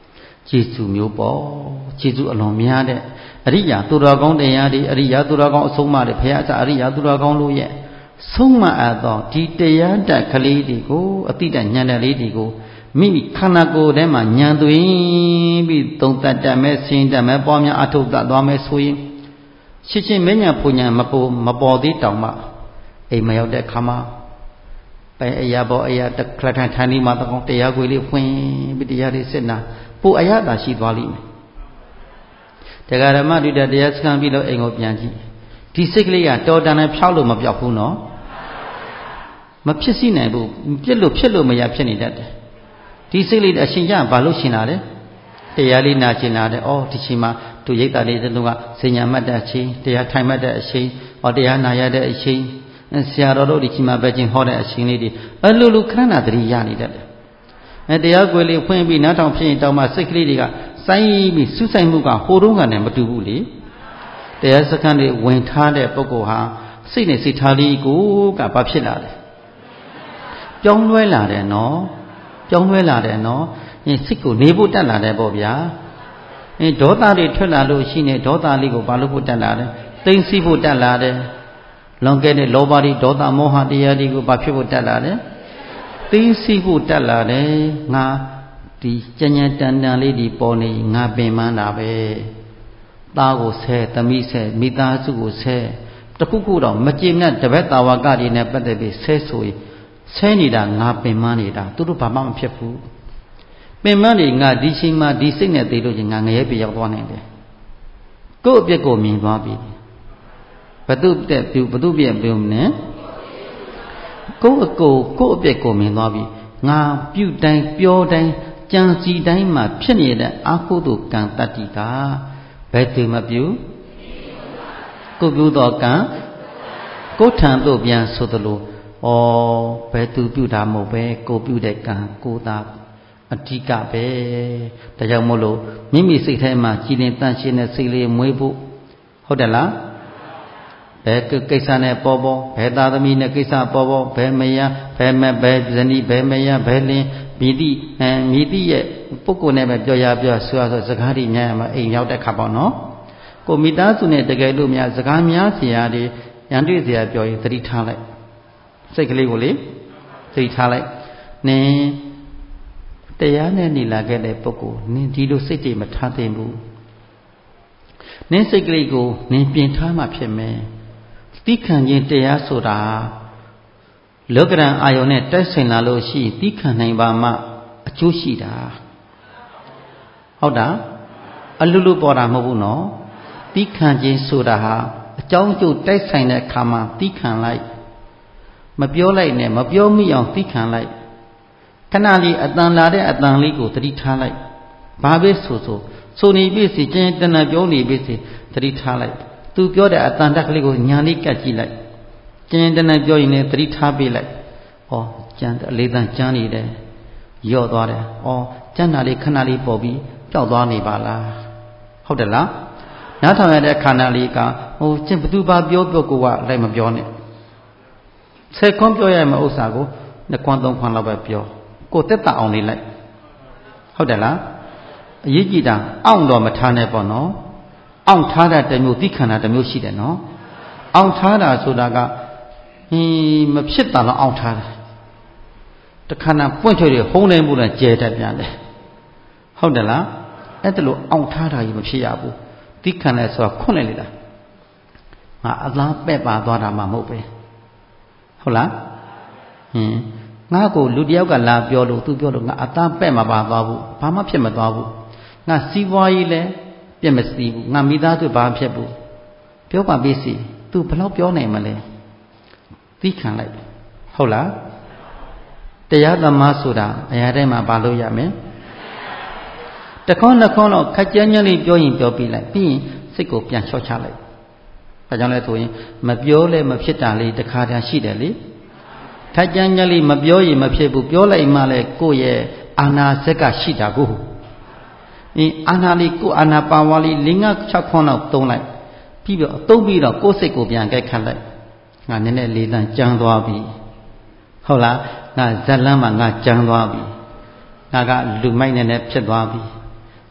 ကျေးဇူးမျိုးပေါ့ကျေးဇူးအလွန်များတဲ့အရိယာသူတော်ကောင်းတရားတွေအရိယာသူတော်ကောင်းအဆုံးအမတွေဘုရားအစအရိယာသူတော်ကောင်းလို့ရဲ့ဆုံးမအပ်သောဒီတရားတက်ကလေးတွေကိုအတိတ်ဉာဏ်တက်လေးတွေကိုမိမိခန္ဓာကိုယ်ထဲမှာဉာဏ်သွင်းပြီးသုံးသပ်တတ်မဲ့စဉ်းတတ်မဲ့ပေါ်များအထုတ်တတ်သွားမဲ့ဆိုရင်ရှင်းရှင်းမဉဏ်ပူဉဏ်မပေါ်မပေါ်သေးတောင်မှအိမ်မရောက်တဲ့ခါမှာပဲအရာပေါ်အရာတစ်ခါထိုင်ထိုင်လေးမှာတော့တရားခွေလေးဖွင့်ပြီးတရားလေးစစ်နာပို့အရာသာရှိသွားလိမ့်မယ်တရားဓမ္မဒုတတရားစခန်းပြီးတော့အိမ်ကိုပြန်ကြည့်ဒီစိတ်ကလေးကတော်တန်နဲ့ဖြောက်လို့မပြောက်ဘူးနော်မဖြစ်စီနိုင်ဘူးပြစ်လို့ဖြစ်လို့မရဖြစ်နေတတ်တယ်ဒီစိတ်လေးအရှင်ကျဘာလို့ရှင်လာတယ်တရားလေးနာရှင်လာတယ်ဩဒီချိန်မှာသူရိတ်တာလေးတစ်လုံးကစဉ္ညာမှတ်တဲ့အချိန်တရားထိုင်မှတ်တဲ့အချိန်ဩတရားနာရတဲ့အချိန်ဆရာတော်တို့ဒီချိန်မှာပဲချင်းဟောတဲ့အချိန်လေးတွေအလိုလိုခဏနာတတိရနေတတ်တယ်အဲတရားကိုယ်လေးဖွင့်ပြီးနားထောင်ဖြစ်ရင်တောင်မှစိတ်ကလေးတွေကစိုင်းပြီးစူးစိုက်မှုကဟိုတုန်းကနဲ့မတူဘူးလေတရားစခန်းတွေဝင်ထားတဲ့ပုဂ္ဂိုလ်ဟာစိတ်နဲ့စိတ်ထားလေးကိုကဘာဖြစ်လာလဲပြောင်းလဲလာတယ်နော်ပြောင်းလဲလာတယ်နော်အင်းစိတ်ကိုနေဖို့တက်လာတယ်ပေါ့ဗျာအင်းဒေါသတွေထွက်လာလို့ရှိနေဒေါသလေးကိုဘာလို့ဖို့တက်လာတယ်သိမ့်စီဖို့တက်လာတယ်လွန်ခဲ့တဲ့လောဘတွေဒေါသမောဟတရားတွေကိုဘာဖြစ်ဖို့တက်လာတယ်သိမ့်စီဖို့တက်လာတယ်ငါဒီကြဉ္ဉတန်တန်လေးဒီပေါ်နေငါပင်ပန်းတာပဲသားကိုဆဲသမီးဆဲမိသားစုကိုဆဲတခုခုတော့မကျေနပ်တပည့်တာဝကတွေနဲ့ပတ်သက်ပြီးဆဲဆိုရင်ဆဲနေတာငါပင်ပန်းနေတာသူတို့ဘာမှမဖြစ်ဘူးပင်ပန်းနေငါဒီချိန်မှာဒီစိတ်နဲ့သိလို့ချင်းငါငရဲပြေရောက်သွားနိုင်တယ်ကိုယ့်အပြစ်ကိုမြင်သွားပြီဘသူတဲ့ပြုဘသူပြည့်ပြုမလဲကိုယ့်အကိုကိုယ့်အပြစ်ကိုမြင်သွားပြီငါပြုတိုင်းပြောတိုင်းကြံစီတိုင်းမှာဖြစ်နေတဲ့အာဟုတုကံတတ္တိကဘယ်သူမပြုကိုပြုသောကံကိုထံသို့ပြန်ဆိုသလိုဩဘယ်သူပြုတာမဟုတ်ပဲကိုပြုတဲ့ကံကိုသာအဓိကပဲဒါကြောင့်မို့လို့မိမိစိတ်ထဲမှာကြည်လင်တန့်ရှင်းတဲ့စိတ်လေးမွေးဖို့ဟုတ်တယ်လားဘယ်ကိစ္စနဲ့ပေါ်ပေါ်ဘယ်သားသမီးနဲ့ကိစ္စပေါ်ပေါ်ဘယ်မယားဘယ်မဘယ်ဇနီးဘယ်မယားဘယ်လင်းမိတိအဲမိတိရဲ့ပုဂ္ဂိုလ်နဲ့ပဲပြောရပြောဆိုရဆိုစကားတွေများမှာအိမ်ရောက်တဲ့ခါပေါ့နော်ကိုမိသားစုနဲ့တကယ်လို့များစကားများเสียရတယ်ရန်တွေ့เสียပြောရင်သတိထားလိုက်စိတ်ကလေးကိုလေသတိထားလိုက်နင်းတရားနဲ့နေလာခဲ့တဲ့ပုဂ္ဂိုလ်နင်းဒီလိုစိတ်တွေမထားသင့်ဘူးနင်းစိတ်ကလေးကိုနင်းပြင်ထားမှဖြစ်မယ်သီးခံခြင်းတရားဆိုတာလောကရန်အာယုန်နဲ့တိုက်ဆိုင်လာလို့ရှိသီးခံနိုင်ပါမှအကျိုးရှိတာဟုတ်တာအလူလူပေါ်တာမဟုတ်ဘူးနော်သီးခံခြင်းဆိုတာဟာအကြောင်းအကျိုးတိုက်ဆိုင်တဲ့အခါမှာသီးခံလိုက်မပြောလိုက်နဲ့မပြောမိအောင်သီးခံလိုက်ခဏလေးအတန်လာတဲ့အတန်လေးကိုသတိထားလိုက်ဘာပဲဆိုဆိုဆိုနေပြီစီကျင်းတဏှာပြောနေပြီစီသတိထားလိုက်သူပြောတဲ့အတန်တက်ကလေးကိုညာလေးကတ်ကြည့်လိုက်ကျင်းတဏှာပြောရင်လည်းသတိထားပေးလိုက်ဩကျန်အလေးတန်းကျန်းနေတယ်ယော့သွားတယ်ဩကျန်းတာလေးခဏလေးပေါ်ပြီးပျောက်သွားနေပါလားဟုတ်တယ်လားနားထောင်ရတဲ့ခန္ဓာလေးကဟိုကျင့်ဘသူပါပြောပြောကိုကလည်းမပြောနဲ့ဆယ်ခွန်းပြောရမယ့်ဥစ္စာကိုနှစ်ခွန်းသုံးခွန်းလောက်ပဲပြောကိုတက်တာအောင်နေလိုက်ဟုတ်တယ်လားအရေးကြီးတာအောင့်တော့မထားနဲ့ပေါ့နော်အောင့်ထားတာတစ်မျိုးသိခန္ဓာတစ်မျိုးရှိတယ်နော်အောင့်ထားတာဆိုတာကဟင်းမဖြစ်တာတော့အောင့်ထားတယ်တခါနာပွင့်ချွေတွေဟုံးနေမှုနဲ့ကျဲတတ်ပြန်တယ်ဟုတ်တယ်လားအဲ့ဒါလို့အောင့်ထားတာကြီးမဖြစ်ရဘူးသိခန္ဓာဆိုတာခွန့်လိုက်လေလားငါအလားပဲ့ပါသွားတာမှမဟုတ်ပဲဟုတ်လားဟင်းငါ့ကိုလူတယောက်ကလာပြောလို့သူပြောလို့ငါအသားပဲ့မပါသွားဘူးဘာမှဖြစ်မသွားဘူးငါစီးပွားရေးလည်းပြက်မစီးဘူးငါမိသားစုဘာဖြစ်ဘူးပြောပါပေးစီသူဘယ်လောက်ပြောနိုင်မလဲသိခံလိုက်ဟုတ်လားတရားသမားဆိုတာအရာတိုင်းမှာဘာလို့ရမလဲတခေါက်နှစ်ခေါက်တော့ခက်ကြမ်းကြမ်းလေးပြောရင်ပြောပြလိုက်ပြီးရင်စိတ်ကိုပြန်လျှော့ချလိုက်ဒါကြောင့်လဲဆိုရင်မပြောလဲမဖြစ်တာလေးတစ်ခါတည်းရှိတယ်လေခက်ကြမ်းကြမ်းလေးမပြောရင်မဖြစ်ဘူးပြောလိုက်မှလဲကိုယ့်ရဲ့အာနာစက်ကရှိတာကိုအင်းအာနာလေးကိုအာနာပါဝါလေး၄၅၆ခွန်းလောက်သုံးလိုက်ပြီးတော့သုံးပြီးတော့ကိုယ်စိတ်ကိုပြန်ကြိုက်ခတ်လိုက်ငါနည်းနည်းလေးတန်းကြမ်းသွားပြီဟုတ်လားငါဇက်လန်းမှာငါကြမ်းသွားပြီငါကလူမိုက်နေနဲ့ဖြစ်သွားပြီဟ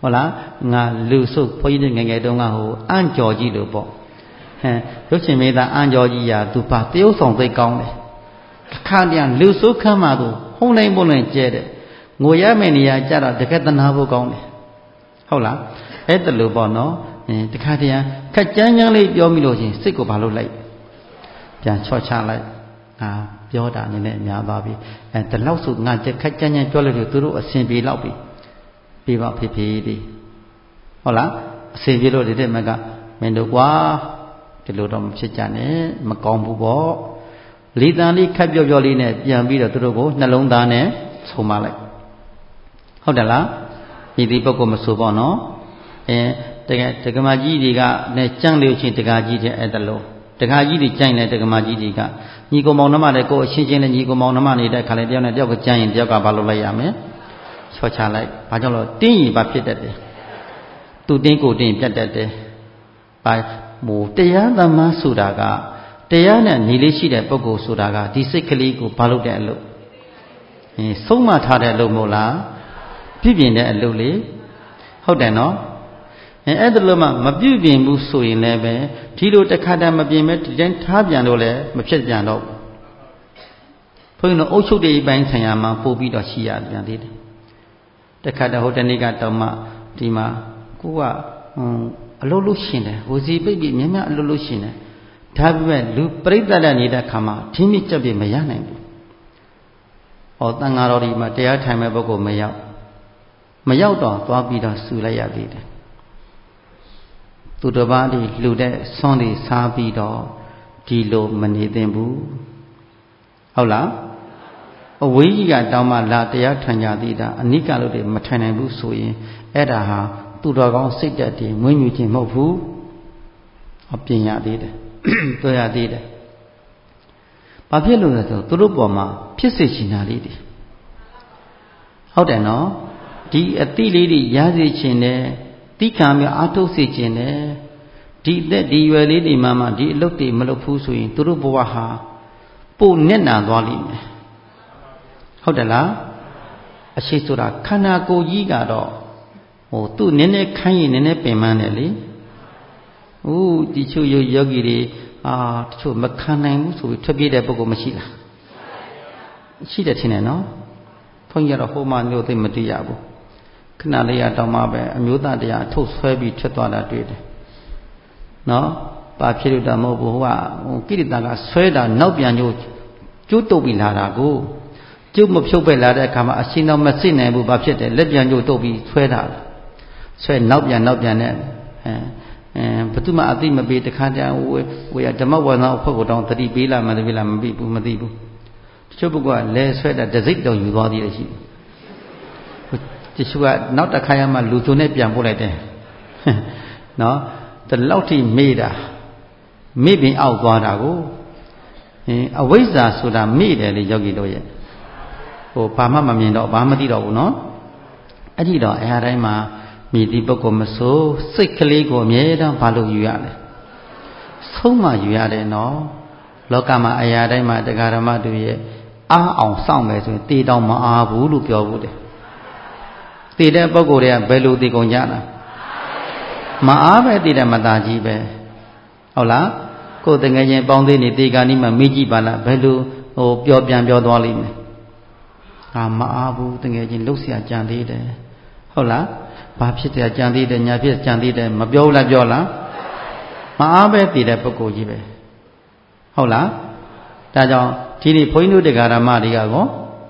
ဟုတ်လားငါလူစုဘုန်းကြီးတွေငယ်ငယ်တုန်းကဟိုအန်ကျော်ကြီးလို့ပေါ့ဟမ်ရုပ်ရှင်မေးသားအန်ကျော်ကြီးရာသူပါတရုပ်ဆောင်သိကောင်းတယ်ခါတည်းလူစုခမ်းမှသူဟုံးနိုင်ပုံနဲ့ကျဲတယ်ငိုရမယ့်နေရာကြတော့တကယ်တနာဖို့ကောင်းတယ်ဟုတ်လားအဲ့ဒါလို့ပေါ့နော်တခါတည်းခက်ကြမ်းကြမ်းလေးပြောမိလို့ချင်းစိတ်ကိုဘာလို့လိုက်ပြန်ချော့ချလိုက်အာပြောတာနည်းနည်းများသွားပြီအဲတလောက်ဆိုငါခက်ကြမ်းကြမ်းပြောလို့သူတို့အဆင်ပြေလောက်ပြီပြေပါဖေးဖေးဒီဟုတ်လားအဆင်ပြေလို့ဒီတဲ့မကမင်းတို့ကွာဒီလိုတော့မဖြစ်ကြနဲ့မကောင်းဘူးပေါ့လေတန်လေးခက်ပြောပြောလေးနဲ့ပြန်ပြီးတော့သူတို့ကိုနှလုံးသားနဲ့ဆုံးမလိုက်ဟုတ်တယ်လားဒီဒီပုဂ္ဂိုလ်မဆိုပေါ့နော်အဲတကယ်တက္ကမကြီးတွေကနဲ့ကြန့်လို့ချင်းတက္ကကြီးတဲ့အဲ့တလို့တက္ကကြီးတွေကြိုင်တဲ့တက္ကမကြီးတွေကညီကောင်မောင်နှမတဲ့ကိုအချင်းချင်းနဲ့ညီကောင်မောင်နှမနေတဲ့ခါလေတယောက်နဲ့တယောက်ကကြိုင်ရင်တယောက်ကဘာလုပ်လိုက်ရမလဲချောချလိုက်ဘာကြောင့်လို့တင်းရင်ဘာဖြစ်တတ်တယ်သူတင်းကိုတင်းပြတ်တတ်တယ်ဘာဟိုတရားသမားဆိုတာကတရားနဲ့ညီလေးရှိတဲ့ပုဂ္ဂိုလ်ဆိုတာကဒီစိတ်ကလေးကိုဘာလုပ်တဲ့အလုပ်အင်းဆုံးမထားတဲ့အလုပ်မဟုတ်လားပြည့်ပြင်းတဲ့အလုပ်လေဟုတ်တယ်နော်အဲအဲ့ဒါလို့မှမပြည့်ပြင်းဘူးဆိုရင်လည်းပဲဒီလိုတစ်ခါတည်းမပြင်းမဲ့ဒီတိုင်းထားပြန်လို့လည်းမဖြစ်ပြန်တော့ဘုန်းကြီးတို့အုပ်ချုပ်တဲ့အပိုင်းဆိုင်ရာမှာပို့ပြီးတော့ရှိရပြန်သေးတယ်တစ်ခါတည်းဟိုတနေ့ကတော့မှဒီမှာကိုကဟွန်းအလုပ်လုပ်ရှင်တယ်ဟိုစီပိတ်ပြီးမြဲမြဲအလုပ်လုပ်ရှင်တယ်ဒါပေမဲ့လူပြိတ္တတဲ့နေတဲ့ခါမှာထင်းမြစ်ကြက်ပြမရနိုင်ဘူး။ဩတန်ဃာတော်ဒီမှာတရားထိုင်မဲ့ပုဂ္ဂိုလ်မရောက်မရောက်တော့သွားပြီးတော့ဆူလိုက်ရသေးတယ်။သူတစ်ပါးဒီလူတဲ့ဆွမ်းတွေစားပြီးတော့ဒီလိုမနေသင့်ဘူး။ဟုတ်လား။အဝေးကြီးကတောင်းမှလာတရားထိုင်ကြသေးတာအနိကလို့တွေမထိုင်နိုင်ဘူးဆိုရင်အဲ့ဒါဟာသူတော်ကောင်းစိတ်တက်တည်မွေးမြူခြင်းမဟုတ်ဘူး။အပြင်ရသေးတယ်။တွေ့ရသေးတယ်။ဘာဖြစ်လို့လဲဆိုသူတို့ပေါ်မှာဖြစ်စေချင်တာလေးတွေဟုတ်တယ်နော်ဒီအတိလေးတွေရစေချင်တယ်တိခံမျိုးအားထုတ်စေချင်တယ်ဒီသက်ဒီရွယ်လေးတွေမှမှဒီအလုပ်တွေမလုပ်ဘူးဆိုရင်သူတို့ဘဝဟာပိုနစ်နာသွားလိမ့်မယ်ဟုတ်တယ်လားအရှိဆိုတာခန္ဓာကိုယ်ကြီးကတော့ဟိုသူ့နည်းနည်းခိုင်းရင်နည်းနည်းပင်ပန်းတယ်လေဦးဒီချို့ယောဂီတွေအာတချို့မခံနိုင်ဘူးဆိုပြီးထွက်ပြေးတဲ့ပုဂ္ဂိုလ်မရှိလားရှိတယ်ထင်တယ်နော်ဘုန်းကြီးကတော့ဟိုမှမျိုးသိမတွေ့ရဘူးခဏလေးရတောင်မှပဲအမျိုးသားတရားအထုတ်ဆွဲပြီးထွက်သွားတာတွေ့တယ်နော်ဘာဖြစ်လို့တော့မဟုတ်ဘူးဟိုကဟိုကိရိတာကဆွဲတာနောက်ပြန်ကျိုးကျိုးတုပ်ပြီးလာတာကိုကျုပ်မဖြုတ်ပဲလာတဲ့အခါမှာအရှင်တော်မစစ်နိုင်ဘူးဘာဖြစ်တယ်လက်ပြန်ကျိုးတုပ်ပြီးဆွဲတာဆွဲနောက်ပြန်နောက်ပြန်နဲ့အဲအဲဘသူမှအသိမပေးတခါတည်းဝေဝေဓမ္မဝါဒအဖွဲ့ကိုတောင်းတတိပေးလာမှတပေးလာမပြီးဘူးမသိဘူးတချို့ပုဂ္ဂိုလ်ကလဲဆွဲတာတစိတ်တော့ယူသွားသေးတယ်ရှိတချို့ကနောက်တစ်ခါရမှလူချုံနဲ့ပြန်ပို့လိုက်တယ်နော်တလောက်ထိမေ့တာမေ့ပင်အောက်သွားတာကိုအင်းအဝိဇ္ဇာဆိုတာမေ့တယ်လေယောဂီတို့ရဲ့ဟိုဘာမှမမြင်တော့ဘာမှမသိတော့ဘူးနော်အဲ့ဒီတော့အဲအတိုင်းမှာမြည်ဒီပုဂ္ဂိုလ်မဆိုးစိတ်ကလေးကိုအမြဲတမ်းဘာလို့ယူရလဲဆုံးမယူရတယ်နော်လောကမှာအရာတိုင်းမှာတရားဓမ္မတို့ရဲ့အားအောင်စောင့်မယ်ဆိုရင်တေတောင်မအားဘူးလို့ပြောဘူးတယ်တေတဲ့ပုဂ္ဂိုလ်တွေကဘယ်လိုတေကုန်ကြလားမအားပဲတေတဲ့မသားကြီးပဲဟုတ်လားကိုယ်တငယ်ချင်းပေါင်းသေးနေတေကာနီးမှာမေးကြည့်ပါလားဘယ်လိုဟိုပြောပြန်ပြောသွားလိမ့်မယ်အာမအားဘူးတငယ်ချင်းလှုပ်เสียကြံသေးတယ်ဟုတ်လားဘာဖြစ်တယ်ကြံသေးတယ်ညာဖြစ်ကြံသေးတယ်မပြောလားပြောလားမအားပဲတည်တဲ့ပုဂ္ဂိုလ်ကြီးပဲဟုတ်လားဒါကြောင့်ဒီနေ့ဘုန်းကြီးတို့တရားဓမ္မတွေကကော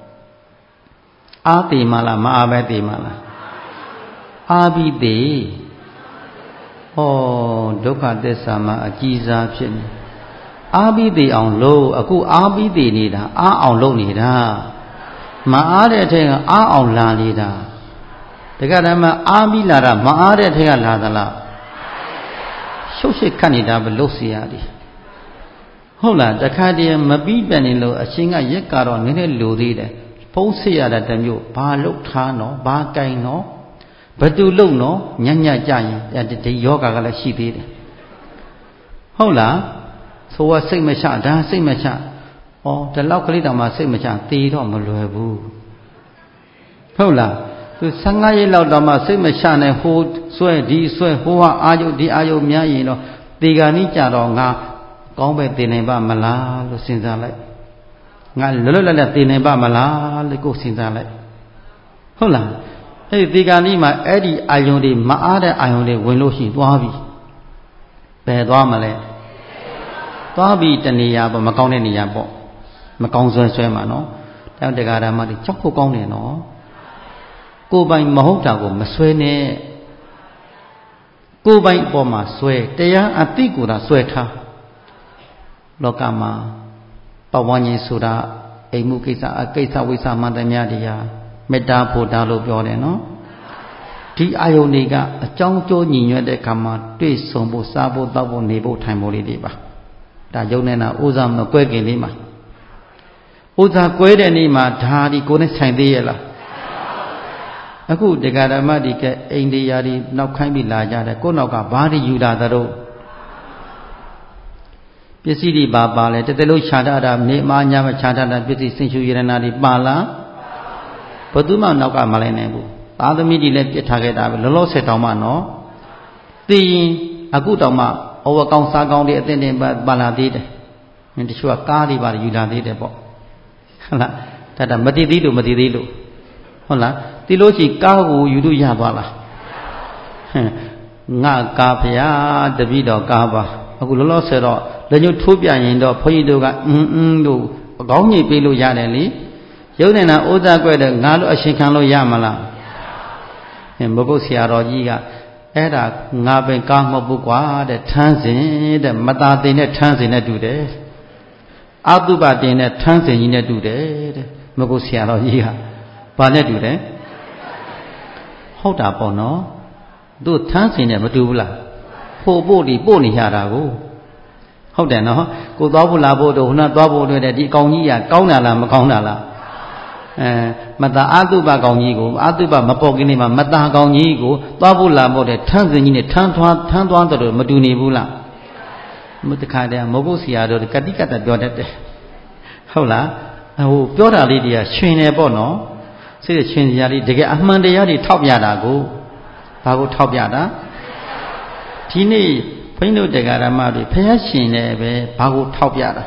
အားတည်မလားမအားပဲတည်မလားအားပြီးတည်ဩဒုက္ခသစ္စာမှာအကြည်စားဖြစ်နေအားပြီးတည်အောင်လို့အခုအားပြီးတည်နေတာအားအောင်လုပ်နေတာမအားတဲ့အထက်ကအားအောင်လာနေတာတက္ကရာမအားပြီးလာတာမအားတဲ့ထက်ကလာသလားရှုပ်ရှစ်ခတ်နေတာဘလို့စီရတယ်ဟုတ်လားတခါတည်းမပြီးပြန်နေလို့အရှင်ကရက်ကတော့နည်းနည်းလိုသေးတယ်ဖုံးစစ်ရတာတမျိုးဘာလုတ်ထားနော်ဘာကင်နော်ဘသူလုံနော်ညံ့ညံ့ကြရင်ဒီယောဂါကလည်းရှိသေးတယ်ဟုတ်လားဆိုတော့စိတ်မချဒါစိတ်မချဩဒီလောက်ကလေးတောင်မှစိတ်မချသေးတော့မလွယ်ဘူးဟုတ်လားသူဆယ်ငါးရက်လောက်တော့မှစိတ်မချနဲ့ဟိုဆွဲဒီဆွဲဟိုဟာအာယုဒီအာယုများရင်တော့ဒီကနေ့ကြတော့ငါကောင်းပဲသိနိုင်ပါမလားလို့စဉ်းစားလိုက်ငါလွတ်လွတ်လပ်လပ်သိနိုင်ပါမလားလို့ကိုယ်စဉ်းစားလိုက်ဟုတ်လားအဲ့ဒီဒီကနေ့မှာအဲ့ဒီအာယုတွေမအားတဲ့အာယုတွေဝင်လို့ရှိသွားပြီဘယ်သွားမလဲသွားပြီတနေရာပေါ့မကောင်းတဲ့နေရာပေါ့မကောင်းဆွဲဆွဲမှာနော်တောင်တက္ကရာမတွေကြောက်ဖို့ကောင်းတယ်နော်ကိုယ်ပိုင်မဟုတ်တာကိုမဆွဲနဲ့ကိုယ်ပိုင်အပေါ်မှာဆွဲတရားအသိကိုသာဆွဲထားလောကမှာပဝန်းကျင်ဆိုတာအိမ်မှုကိစ္စအကိစ္စဝိစ္စမှန်သမျှတရားမေတ္တာဖို့တာလို့ပြောတယ်နော်ဒီအာယုန်တွေကအကြောင်းကျိုးညီညွတ်တဲ့ခါမှာတွေ့ဆုံဖို့စားဖို့တောက်ဖို့နေဖို့ထိုင်ဖို့လေးတွေပါဒါယုံနေတာဥစ္စာမကွဲခင်လေးမှာဥစ္စာကွဲတဲ့နေ့မှာဒါဒီကိုယ်နဲ့ဆိုင်သေးရဲ့လားအခုတရားဓမ္မဒီကအိန္ဒိယတွေနောက်ခိုင်းပြီးလာကြတယ်ကိုယ့်နောက်ကဘာတွေယူလာသတို့ပစ္စည်းတွေပါပါလဲတစ်တလုံးခြားထားတာနေမညာမခြားထားတာပစ္စည်းစင်ရှုရဏတွေပါလားဘယ်သူမှနောက်ကမလဲနိုင်ဘူးသားသမီးတွေလည်းပြစ်ထားခဲ့တာပဲလောလောဆယ်တောင်မှနော်သိရင်အခုတောင်မှအဝကောင်းစားကောင်းတွေအသင့်တင်ပါလာသေးတယ်တချို့ကကားတွေပါယူလာသေးတယ်ပေါ့ဟုတ်လားဒါတာမတည်သေးလို့မတည်သေးလို့ဟုတ်လားဒီလိုရှိကားကိုယူလို့ရသွားလားဟင်ငါကားဗျာတပည့်တော်ကားပါအခုလောလောဆယ်တော့လက်ညှိုးထိုးပြရင်တော့ဘုန်းကြီးတို့ကအင်းအင်းတို့အကောင်းကြီးပေးလို့ရတယ်လေရုပ်နေတာဥစ္စာကွက်တဲ့ငါတို့အရှင်ခံလို့ရမလားဟင်မဟုတ်ဆရာတော်ကြီးကအဲ့ဒါငါပင်ကားမဟုတ်ဘူးကွာတဲ့ထမ်းစဉ်တဲ့မตาတင်နဲ့ထမ်းစဉ်နဲ့တူတယ်အတုပတင်နဲ့ထမ်းစဉ်ကြီးနဲ့တူတယ်တဲ့မဟုတ်ဆရာတော်ကြီးကဘာနဲ့တူတယ်ဟုတ်တာပေါ့နော်တို့ထမ်းစဉ်နဲ့မတူဘူးလားဖို့ပို့ဒီပို့နေရတာကိုဟုတ်တယ်နော်ကိုသွားဖို့လာဖို့တို့ခုနသွားဖို့တွေ့တဲ့ဒီအကောင်ကြီးကကောင်းတာလားမကောင်းတာလားအဲမตาအတုပကောင်ကြီးကိုအတုပမပေါ်ကင်းနေမှာမตาကောင်ကြီးကိုသွားဖို့လာဖို့တဲ့ထမ်းစဉ်ကြီးနဲ့ထမ်းထွားထမ်းသွားတယ်မတူနေဘူးလားမတခါတည်းမဟုတ်ဆရာတို့ကတိကတ္တပြောတတ်တယ်ဟုတ်လားဟိုပြောတာလေးတွေကရှင်တယ်ပေါ့နော်စိတ်ရှင်စရာလေးတကယ်အမှန်တရားတွေထောက်ပြတာကိုဘာကိုထောက်ပြတာဒီနေ့ဘုန်းကြီးတို့တရားဓမ္မတွေဖျက်ရှင်တယ်ပဲဘာကိုထောက်ပြတာ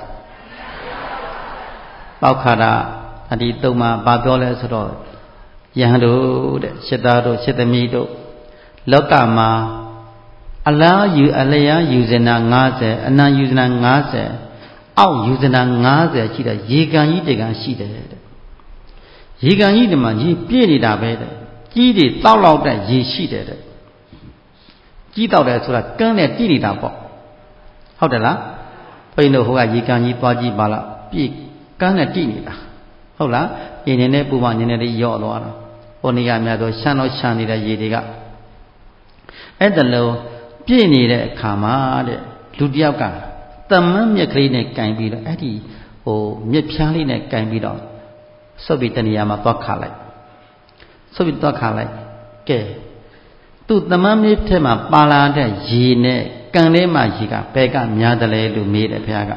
ပောက်ခါရအဒီသုံးမှာဘာပြောလဲဆိုတော့ယဟန်တို့တဲ့ရှစ်သားတို့ရှစ်သမီးတို့လောကမှာအလားယူအလျားယူဇနာ၅၀အနံယူဇနာ၅၀အောက်ယူဇနာ၅၀ရှိတဲ့ရေကန်ကြီးတကန်ရှိတယ်တဲ့ရေကန်ကြီးဒီမှာရေပြည့်နေတာပဲတဲ့ကြီးတွေတောက်လောက်တဲ့ရေရှိတယ်တဲ့ကြီးတောက်တယ်ဆိုတာကန်းနဲ့တိနေတာပေါ့ဟုတ်တယ်လားဘိန်းတို့ဟိုကရေကန်ကြီးသွားကြည့်ပါလားပြည့်ကန်းနဲ့တိနေတာဟုတ်လားရေနေနဲ့ပူမနေနဲ့ရော့သွားတာဟိုနေရာများဆိုရှမ်းတော့ရှမ်းနေတဲ့ရေတွေကအဲ့ဒါလို့ပြည့်နေတဲ့အခါမှာတဲ့လူတယောက်ကတမန်းမြက်ကလေးနဲ့ကင်ပြီးတော့အဲ့ဒီဟိုမြက်ဖြားလေးနဲ့ကင်ပြီးတော့ဆုပ်ပြီးတနေရာမှာသွားခါလိုက်ဆုပ်ပြီးသွားခါလိုက်ကဲသူ့တမန်းမြက်ထဲမှာပါလာတဲ့ရေနဲ့ကန်ထဲမှာရေကဘယ်ကများတယ်လဲလို့မေးတယ်ဘုရားက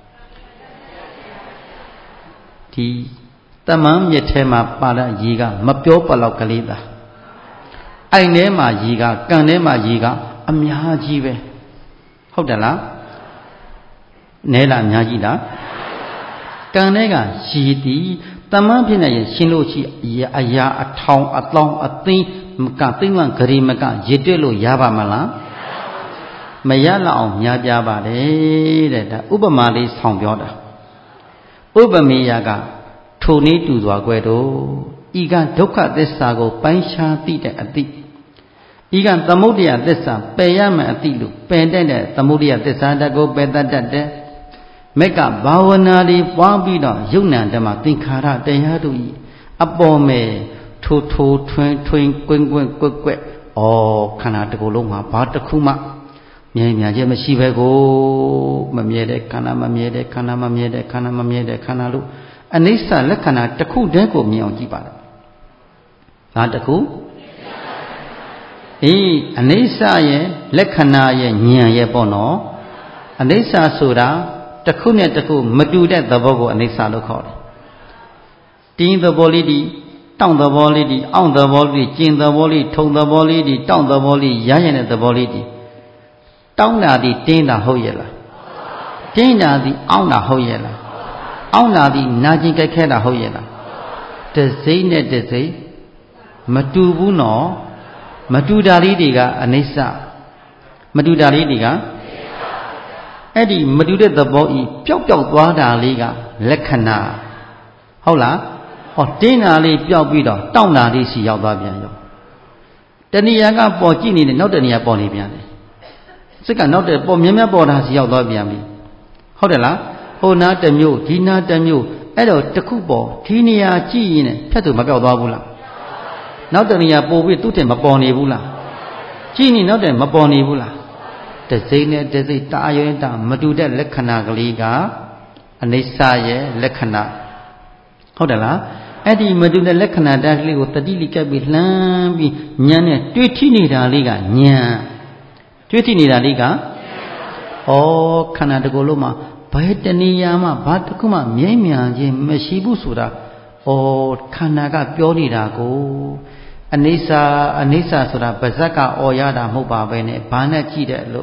ဒီတမန်းမြက်ထဲမှာပါတဲ့ရေကမပြောပလောက်ကလေးသာအိုင်ထဲမှာရေကကန်ထဲမှာရေကအများကြီးပဲဟုတ်တယ်လားနဲလားအများကြီးလားကံထဲကရေတီတမန်းဖြစ်နေရင်ရှင်းလို့ရှိအရာအထောင်အတောင်းအသိမကသိမ့်ဝဂရီမကရေတွဲလို့ရပါမလားမရလောက်အောင်များပြပါတယ်တဲ့ဒါဥပမာလေးဆောင်ပြောတာဥပမေယကထိုနည်းတူစွာကွယ်တော့ဤကဒုက္ခသစ္စာကိုပိုင်းခြားသိတဲ့အသိဤကသမုဒယသစ္စာပယ်ရမယ်အသိလို့ပယ်တတ်တဲ့သမုဒယသစ္စာတကိုပယ်တတ်တဲ့မက်ကဘာဝနာတွေပွားပြီးတော့ယုံနံဓမ္မသင်္ခါရတရားတို့ဤအပေါ်မဲ့ထိုးထိုးထွင်းထွင်းကွင်းကွင်းကွက်ကွက်ဩခန္ဓာတစ်ခုလုံးမှာဘာတစ်ခုမှမြဲမြံခြင်းမရှိပဲကိုမမြဲတဲ့ခန္ဓာမမြဲတဲ့ခန္ဓာမမြဲတဲ့ခန္ဓာမမြဲတဲ့ခန္ဓာလို့အနိစ္စလက္ခဏာတစ်ခုတည်းကိုမြင်အောင်ကြည့်ပါလားဒါတစ်ခုအေးအနိစ္စရဲ့လက္ခဏာရဲ့ဉာဏ်ရဲ့ပေါ့နော်အနိစ္စဆိုတာတစ်ခုနဲ့တစ်ခုမတူတဲ့သဘောကိုအနိစ္စလို့ခေါ်တယ်တင်းသဘောလေးဒီကတောင့်သဘောလေးဒီအောင့်သဘောလေးကျင်သဘောလေးထုံသဘောလေးဒီတောင့်သဘောလေးရရင်တဲ့သဘောလေးဒီတောင့်တာဒီတင်းတာဟုတ်ရဲ့လားတင်းတာဒီအောင့်တာဟုတ်ရဲ့လားအောင့်တာဒီနာကျင်ကြိုက်ခဲတာဟုတ်ရဲ့လားတစိမ့်နဲ့တစိမ့်မတူဘူးနော်မတူတာလေးတွေကအနိစ္စမတူတာလေးတွေကအဲ့ဒီမတူတဲ့သဘောဤပျောက်ပျောက်သွားတာလေးကလက္ခဏာဟုတ်လားဟောတင်းတာလေးပျောက်ပြီးတော့တောင့်တာလေးစီရောက်သွားပြန်ရောတဏှာကပေါ်ကြည့်နေတယ်နောက်တဏှာပေါ်နေပြန်တယ်စိတ်ကနောက်တဲ့ပေါ်မြဲမြဲပေါ်တာစီရောက်သွားပြန်ပြီဟုတ်တယ်လားဟိုနာတစ်မျိုးဒီနာတစ်မျိုးအဲ့တော့တစ်ခုပေါ်ဒီနေရာကြည့်ရင်ဖြတ်သူမပြောက်သွားဘူးလားနောက်တဏှာပို့ပြီးသူ့တင်မပေါ်နေဘူးလားကြည့်နေနောက်တဲ့မပေါ်နေဘူးလားတစိမ့်နဲ့တစိမ့်တာရင်တာမတူတဲ့လက္ခဏာကလေးကအနိစ္စရဲ့လက္ခဏာဟုတ်တယ်လားအဲ့ဒီမတူတဲ့လက္ခဏာတည်းလေးကိုတတိလိကပ်ပြီးလှမ်းပြီးဉာဏ်နဲ့တွေးထိနေတာလေးကဉာဏ်တွေးထိနေတာလေးကဩခန္ဓာတစ်ခုလုံးမှာဘယ်တဏှာမှဘာတစ်ခုမှမြဲမြံခြင်းမရှိဘူးဆိုတာဩခန္ဓာကပြောနေတာကိုအနိစ္စအနိစ္စဆိုတာပါဇက်ကဩရတာမဟုတ်ပါပဲနဲ့ဘာနဲ့ကြည့်တယ်လို့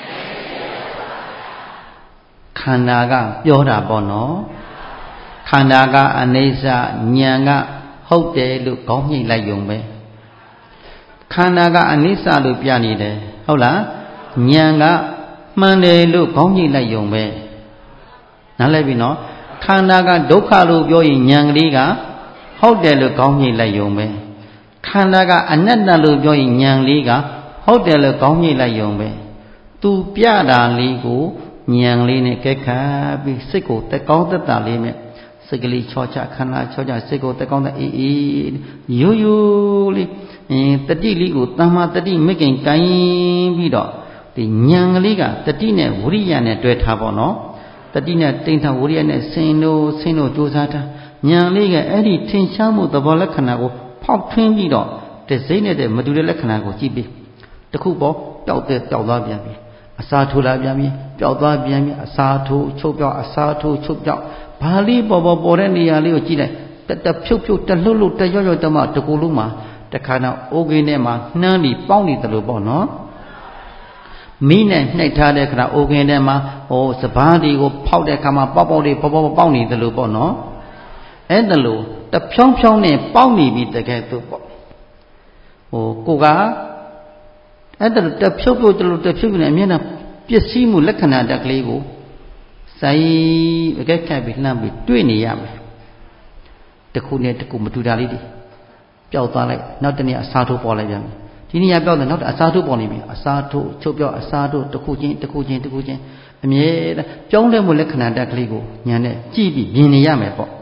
ခန္ဓာကပြောတာပေါ့နော်ခန္ဓာကအနိစ္စဉာဏ်ကဟုတ်တယ်လို့ခေါင်းညှိလိုက်ယုံပဲခန္ဓာကအနိစ္စလို့ပြနေတယ်ဟုတ်လားဉာဏ်ကမှန်တယ်လို့ခေါင်းညှိလိုက်ယုံပဲနားလည်ပြီနော်ခန္ဓာကဒုက္ခလို့ပြောရင်ဉာဏ်ကလေးကဟုတ်တယ်လို့ခေါင်းညှိလိုက်ယုံပဲခန္ဓာကအနတ္တလို့ပြောရင်ဉာဏ်လေးကဟုတ်တယ်လို့ခေါင်းညှိလိုက်ယုံပဲသူပြတာလေးကိုဉာဏ်လေးနဲ့ကဲခတ်ပြီးစိတ်ကိုတက်ကောင်းတက်တာလေးနဲ့စိတ်ကလေးချောချခန္ဓာချောချစိတ်ကိုတက်ကောင်းတဲ့အေးအေးရိုးရိုးလေးအင်းတတိလေးကိုတမ္မာတတိမိခင်ကိုင်းပြီးတော့ဒီဉာဏ်ကလေးကတတိနဲ့ဝိရိယနဲ့တွဲထားပေါ့နော်တတိနဲ့တိဋ္ဌဝိရိယနဲ့ဆင်လို့ဆင်လို့ကြိုးစားတာဉာဏ်လေးကအဲ့ဒီထင်ရှားမှုသဘောလက္ခဏာကိုဖောက်ထွင်းပြီးတော့တစိမ့်နဲ့မတူတဲ့လက္ခဏာကိုကြည့်ပြီးတခုပေါ်ပျောက်တဲ့ပျောက်သွားပြန်ပြီအစာထိုးလာပြန်ပြီပျောက်သွားပြန်ပြီအစာထိုးချုပ်ပြောက်အစာထိုးချုပ်ပြောက်ဘာလေးပေါ်ပေါ်ပေါ်တဲ့နေရာလေးကိုကြည့်လိုက်တတဖြုတ်ဖြုတ်တလှုပ်လှုပ်တရော့ရော့တမတကူလုံးမှာတခါတော့အိုးကင်းထဲမှာနှမ်းပြီးပေါင်းနေတယ်လို့ပေါ့နော်မိနဲ့နှိပ်ထားတဲ့ခါအိုးကင်းထဲမှာဟိုစပားတွေကိုဖောက်တဲ့ခါမှာပေါက်ပေါက်လေးပေါက်ပေါက်ပေါက်နေတယ်လို့ပေါ့နော်အဲ့ဒါလို့တဖြောင်းဖြောင်းနဲ့ပေါက်နေပြီတကယ်သူပေါ့ဟိုကိုကအဲ့ဒါတဖြုတ်ဖြုတ်တလို့တဖြုတ်ဖြုတ်နဲ့အမျက်နှာပျက်စီးမှုလက္ခဏာတက်ကလေးကိုစိုင်းအကဲခတ်ပြီးလှမ်းပြီးတွေ့နေရမယ်တခုနဲ့တခုမတူတာလေးတွေပျောက်သွားလိုက်နောက်တနေ့အစားထိုးပေါ်လိုက်ပြန်ဒီနေရာပျောက်တယ်နောက်အစားထိုးပေါ်နေပြီအစားထိုးချုပ်ပြောက်အစားထိုးတခုချင်းတခုချင်းတခုချင်းအမြဲပြောင်းလဲမှုလက္ခဏာတက်ကလေးကိုညာနဲ့ကြည့်ပြီးမြင်နေရမယ်ပေါ့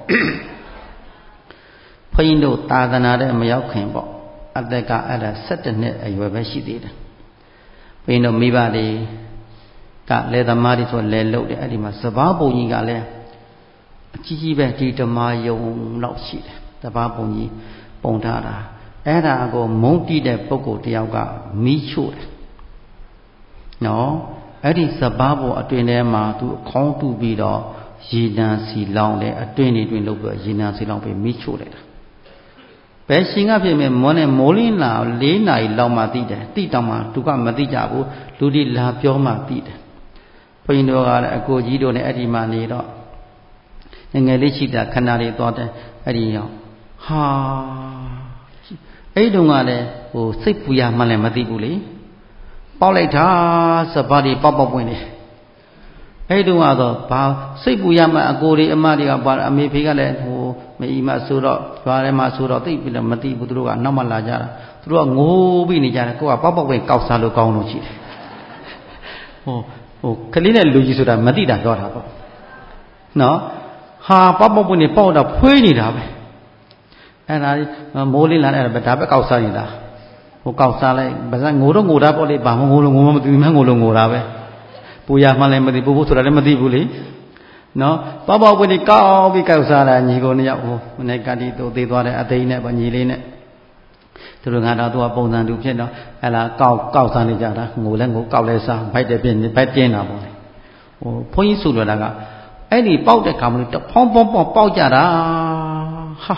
ဘုန်းကြီးတို့သာသနာတဲ့မရောက်ခင်ပေါ့အသက်ကအဲ့ဒါ၁၇နှစ်အရွယ်ပဲရှိသေးတယ်ဘုန်းကြီးတို့မိဘတွေကလေသမားတွေဆိုလဲလုတ်တယ်အဲ့ဒီမှာစပားပုံကြီးကလည်းအကြီးကြီးပဲဒီဓမ္မယုံလောက်ရှိတယ်စပားပုံကြီးပုံထားတာအဲ့ဒါကိုမုန်းတိတဲ့ပုဂ္ဂိုလ်တယောက်ကမီးချို့တယ်နော်အဲ့ဒီစပားပုံအတွင်ထဲမှာသူအခေါင်းတူပြီးတော့ရေနံစီလောင်းတယ်အတွင်တွေတွင်လုပ်ပြီးရေနံစီလောင်းပြီးမီးချို့လိုက်တာဘယ်ရှင်ကဖြစ်မဲ့မောနဲ့မိုးလင်းလာ၄နာရီလောက်မှသိတယ်သိတော့မှသူကမသိကြဘူးလူဒီလာပြောမှသိတယ်ဘုန်းကြီးတို့ကလည်းအကိုကြီးတို့နဲ့အဲ့ဒီမှာနေတော့ငယ်ငယ်လေးရှိတာခဏလေးသွားတယ်အဲ့ဒီရောက်ဟာအဲ့တုန်းကလည်းဟိုစိတ်ပူရမှလည်းမသိဘူးလေပေါက်လိုက်တာစပါးတွေပေါက်ပေါက်ပွင့်တယ်အဲ့တုန်းကတော့ဘာစိတ်ပူရမှအကိုတွေအမတွေကဘာအမေဖေကလည်းဟိုမအီမဆိုတော့ရွာထဲမှာဆိုတော့သိပြီလည်းမသိဘူးသူတို့ကနောက်မှလာကြတာသူတို့ကငိုးပြီးနေကြတယ်ကိုကပေါက်ပေါက်ပွင့်ကောက်စားလို့ကောင်းလို့ရှိတယ်ဟိုဟိုကလေးနဲ့လူကြီးဆိုတာမသိတာပြောတာပေါ့နော်ဟာပေါက်ပေါက်ပွင့်နေပေါက်တော့ဖွေးနေတာပဲအဲ့ဒါမိုးလေးလာအဲ့ဒါပဲကောက်စားနေတာဟိုကောက်စားလိုက်ဗဇက်ငိုတော့ငိုတာပေါ့လေဘာမှငိုလို့ငိုမှမသိဘူးမှငိုလို့ငိုတာပဲပူရမှလည်းမသိပူဖို့ဆိုတာလည်းမသိဘူးလေနော်ပေါက်ပေါက်ပွင့်နေကောက်ပြီးကောက်စားတာညီကိုနှစ်ယောက်ဟိုမနေ့ကတိတို့သေးသွားတဲ့အသိနဲ့ပေါ့ညီလေးနဲ့သူတို့ကတော့သူကပုံစံတူဖြစ်တော့အဲ့လားကောက်ကောက်စားနေကြတာငိုလဲငိုကောက်လဲစားဘိုက်တဲ့ပြင်းဘိုက်တင်းတာပေါ့လေဟိုဘုန်းကြီးဆိုလိုတာကအဲ့ဒီပေါက်တဲ့ခါမလို့ဖောင်းဖောင်းပေါက်ပေါက်ကြတာဟာ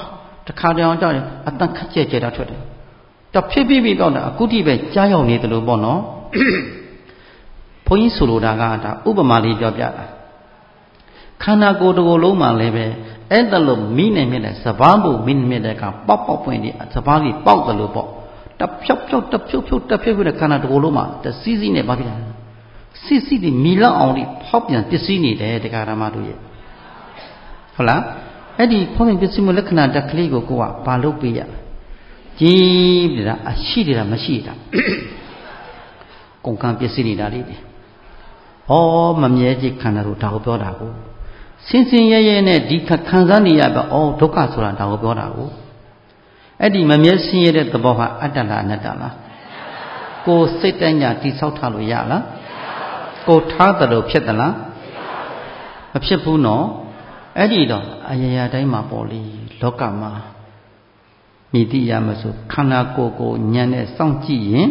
တခါတည်းအောင်ကြောက်ရင်အတန်ခက်ကျဲကျဲတာထွက်တယ်တော့ဖြစ်ပြီးပြီးတော့အခုတိပဲကြားရောက်နေတယ်လို့ပေါ့နော်ဘုန်းကြီးဆိုလိုတာကဒါဥပမာလေးပြောပြတာခန္ဓာကိုယ်တစ်ကိုယ်လုံးမှာလည်းပဲအဲ့ဒါလို့မိနေမြဲတဲ့စပားမှုမိနေမြဲတဲ့ကပေါက်ပေါက်ပွင့်ဒီစပားကြီးပေါက်တယ်လို့ပေါ့တဖြုတ်ဖြုတ်တဖြုတ်ဖြုတ်တဖြုတ်ဖြုတ်တဲ့ခန္ဓာတစ်ကိုယ်လုံးမှာတစီးစီးနဲ့ဘာဖြစ်လဲစီးစီးဒီမီလောက်အောင်ဒီဖောက်ပြန်ပစ္စည်းနေတယ်တရားဓမ္မတို့ရဲ့ဟုတ်လားအဲ့ဒီဖောက်ပြန်ပစ္စည်းမှုလက္ခဏာတက်ကလေးကိုကိုကဘာလုပ်ပေးရကြည့်ပြတာအရှိတယ်မရှိတာကုန်ကံပစ္စည်းနေတာလေးတွေဩမမြဲကြည့်ခန္ဓာတို့ဒါကိုပြောတာကိုစင်စင်ရဲရဲနဲ့ဒီခံစားနေရပါဩဒုက္ခဆိုတာဒါကိုပြောတာကိုအဲ့ဒီမမြဲဆင်းရဲတဲ့သဘောဟာအတ္တလားအနတ္တလားကိုယ်စိတ်တိုင်းညာတိဆောက်ထားလို့ရလားကိုယ်ထားတယ်လို့ဖြစ်သလားမဖြစ်ဘူးနော်အဲ့ဒီတော့အရာရာတိုင်းမှာပေါ်လေလောကမှာမြည်တိရမဆိုခန္ဓာကိုယ်ကိုဉာဏ်နဲ့စောင့်ကြည့်ရင်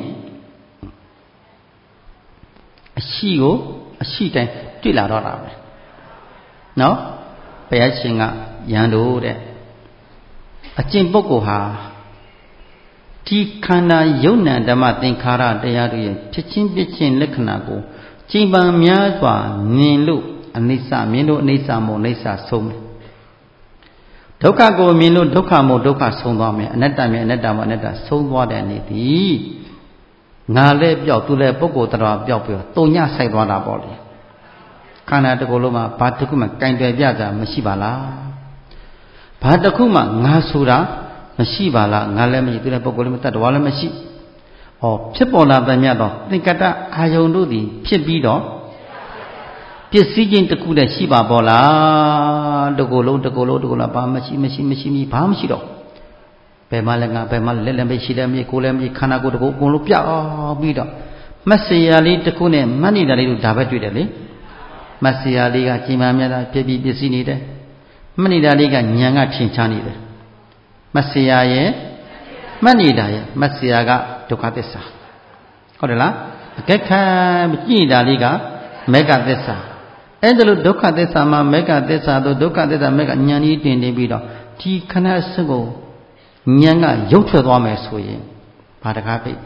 အရှိကိုအရှိတိုင်းတွေ့လာတော့တာပဲနော်ဘုရားရှင်ကယံတို့တဲ့အကျင့်ပုဂ္ဂိုလ်ဟာဒီခန္ဓာယုံ nant ဓမ္မသင်္ခါရတရားတွေရဲ့ဖြစ်ချင်းပြချင်းလက္ခဏာကိုကျင့်ပံများစွာမြင်လို့အနိစ္စမြင်လို့အနိစ္စမို့အနိစ္စဆုံးတယ်ဒုက္ခကိုမြင်လို့ဒုက္ခမို့ဒုက္ခဆုံးသွားမယ်အနတ္တမြင်အနတ္တမို့အနတ္တဆုံးသွားတဲ့နေ့သည်ငါလည်းပျောက်သူလည်းပုဂ္ဂိုလ်တရားပျောက်ပြီးတော့တုံညဆိုင်သွားတာပေါ့လေခန္ဓာတစ်ခုလုံးမှာဘာတစ်ခုမှကင်တွယ်ပြကြမရှိပါလားဘာတစ်ခုမှငါဆိုတာမရှိပါလားငါလည်းမရှိသူလည်းပုဂ္ဂိုလ်လည်းမတတ်တော်လည်းမရှိဟောဖြစ်ပေါ်လာတဲ့မြတ်တော့သင်္ကတအာယုန်တို့သည်ဖြစ်ပြီးတော့ပစ္စည်းချင်းတစ်ခုတည်းရှိပါပေါ်လားတကူလုံးတကူလုံးတကူလုံးဘာမရှိမရှိမရှိမရှိဘာမရှိတော့ဘယ်မှလည်းငါဘယ်မှလက်လည်းမရှိလည်းမရှိကိုယ်လည်းမရှိခန္ဓာကိုယ်တကူအကုန်လုံးပြောက်ပြီးတော့မက်စရာလေးတစ်ခုနဲ့မှတ်နေတာလေးတို့ဒါပဲတွေ့တယ်လေမက်စရာလေးကချိန်မှမြတ်တာဖြစ်ပြီးပစ္စည်းနေတယ်မှတ်နေတာလေးကဉာဏ်ကထင်ရှားနေတယ်မက်စရာရဲ့မှတ်နေတာရဲ့မက်စရာကဒုက္ခသစ္စာဟုတ်တယ်လားအကက်ခံကြည့်နေတာလေးကမေဃသစ္စာအဲ့ဒါလို့ဒုက္ခသစ္စာမှာမေဃသစ္စာတို့ဒုက္ခသစ္စာမေဃဉာဏ်ကြီးတင်နေပြီးတော့ဒီခဏစကုဉာဏ်ကရုပ်ထွက်သွားမယ်ဆိုရင်ဘာတကားပိတ်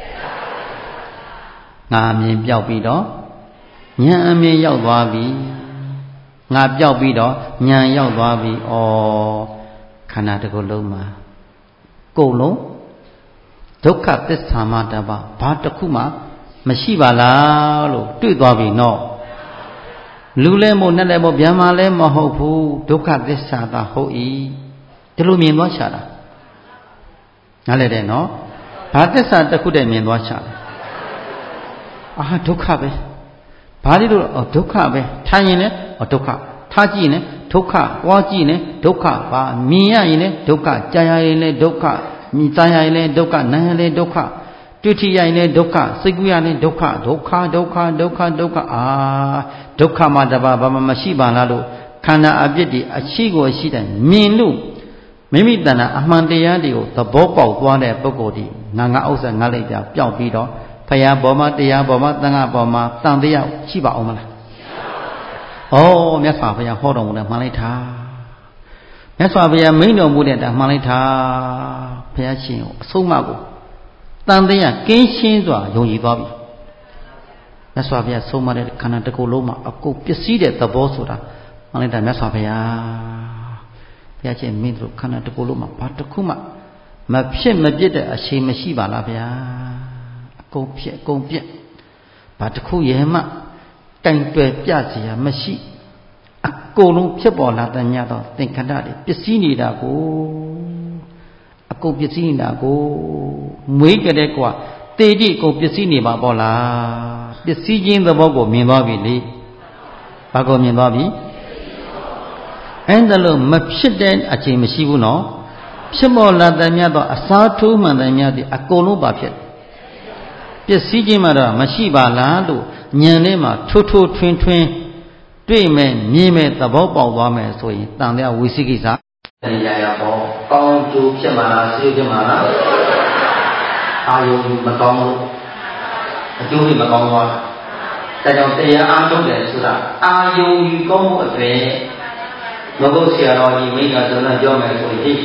ငါမြင်ပြောက်ပြီးတော့ဉာဏ်အမြင်ရောက်သွားပြီငါပြောက်ပြီးတော့ဉာဏ်ရောက်သွားပြီဩခန္ဓာတစ်ခုလုံးမှာကုန်လုံးဒုက္ခသစ္စာမှတပါဘာတစ်ခုမှမရှိပါလားလို့တွေ့သွားပြီနော်လူလည်းမို့နဲ့လည်းမို့ဗျာမာလည်းမဟုတ်ဘူးဒုက္ခသစ္စာသာဟုတ်၏ဒီလိုမြင်သွားချတာနားလည်တယ်နော်ဘာသစ္စာတစ်ခုတည်းမြင်သွားချတယ်အာဒုက္ခပဲဘာလို့လဲဒုက္ခပဲထိုင်ရင်လည်းဒုက္ခထားကြည့်ရင်လည်းဒုက္ခဝါကြည့်ရင်လည်းဒုက္ခပါမြင်ရရင်လည်းဒုက္ခကြားရရင်လည်းဒုက္ခမြင်စားရရင်လည်းဒုက္ခနားရရင်လည်းဒုက္ခတွေ့ထိရရင်လည်းဒုက္ခစိတ်ကူးရရင်ဒုက္ခဒုက္ခဒုက္ခဒုက္ခဒုက္ခအာဒုက္ခမှတပါဘာမှမရှိပါလားလို့ခန္ဓာအပြစ်တွေအရှိကိုရှိတယ်မြင်လို့မိမိတဏ္ဍာအမှန်တရားတွေကိုသဘောပေါက်သွားတဲ့ပုဂ္ဂိုလ်ဒီငါငါဥစ္စာငါလိုက်ပြပျောက်ပြီးတော့ဖယားပေါ်မှာတရားပေါ်မှာသံဃာပေါ်မှာတန်တရားရှိပါအောင်မလားဩမြတ်စွာဘုရားဟောတော်မူတဲ့မှန်လိုက်တာမြတ်စွာဘုရားမိန့်တော်မူတဲ့တာမှန်လိုက်တာဘုရားရှင်ကိုအဆုံးအမကိုတန်တရားကင်းရှင်းစွာယုံကြည်သွားပြီမြတ်စွာဘုရားဆုံးမတဲ့ခန္ဓာတစ်ခုလုံးမှာအကုန်ပစ္စည်းတဲ့သဘောဆိုတာမှန်လိုက်တာမြတ်စွာဘုရားဘုရားရှင်မင်းတို့ခန္ဓာတစ်ခုလုံးမှာဘာတစ်ခုမှမဖြစ်မပြစ်တဲ့အရှိန်မရှိပါလားဗျာအကုန်ဖြစ်အကုန်ပြက်ဘာတစ်ခုရဲမှတိုင်တွယ်ပြစီရမရှိအကုန်လုံးဖြစ်ပေါ်လာတဲ့ညတော့သင်္ခါရတွေပစ္စည်းနေတာကိုအကုန်ပစ္စည်းနေတာကိုမွေးကြတဲ့ကွာတေတိအကုန်ပစ္စည်းနေပါပေါ့လားပစ္စည်းချင်းသဘောကိုမြင်သွားပြီလေဘာကိုမြင်သွားပြီအဲ့ဒါလို့မဖြစ်တဲ့အချိန်မရှိဘူးနော်ဖြစ်ပေါ်လာတဲ့မြတ်တော့အစားထိုးမှန်တဲ့မြတ်ဒီအကုန်လုံးပါဖြစ်ပစ္စည်းချင်းမှတော့မရှိပါလားလို့ဉာဏ်ထဲမှာထိုးထိုးထွင်းထွင်းတွေ့မယ်မြင်မယ်သဘောပေါက်သွားမယ်ဆိုရင်တန်တရားဝိသိကိစ္စတရားရပေါ့ကောင်းကျိုးဖြစ်မှာလားဆေးဖြစ်မှာလားအာယုံမကောင်းလို့အကျိုးတွေမကောင်းသွားဒါကြောင့်တရားအားထုတ်တယ်ဆိုတာအာယုံယူကောင်းမှုအတွေ့မဟုတ်ဆရာတော်ကြီးမိန့်တာဆိုတော့ပြောမယ်ဆိုရင်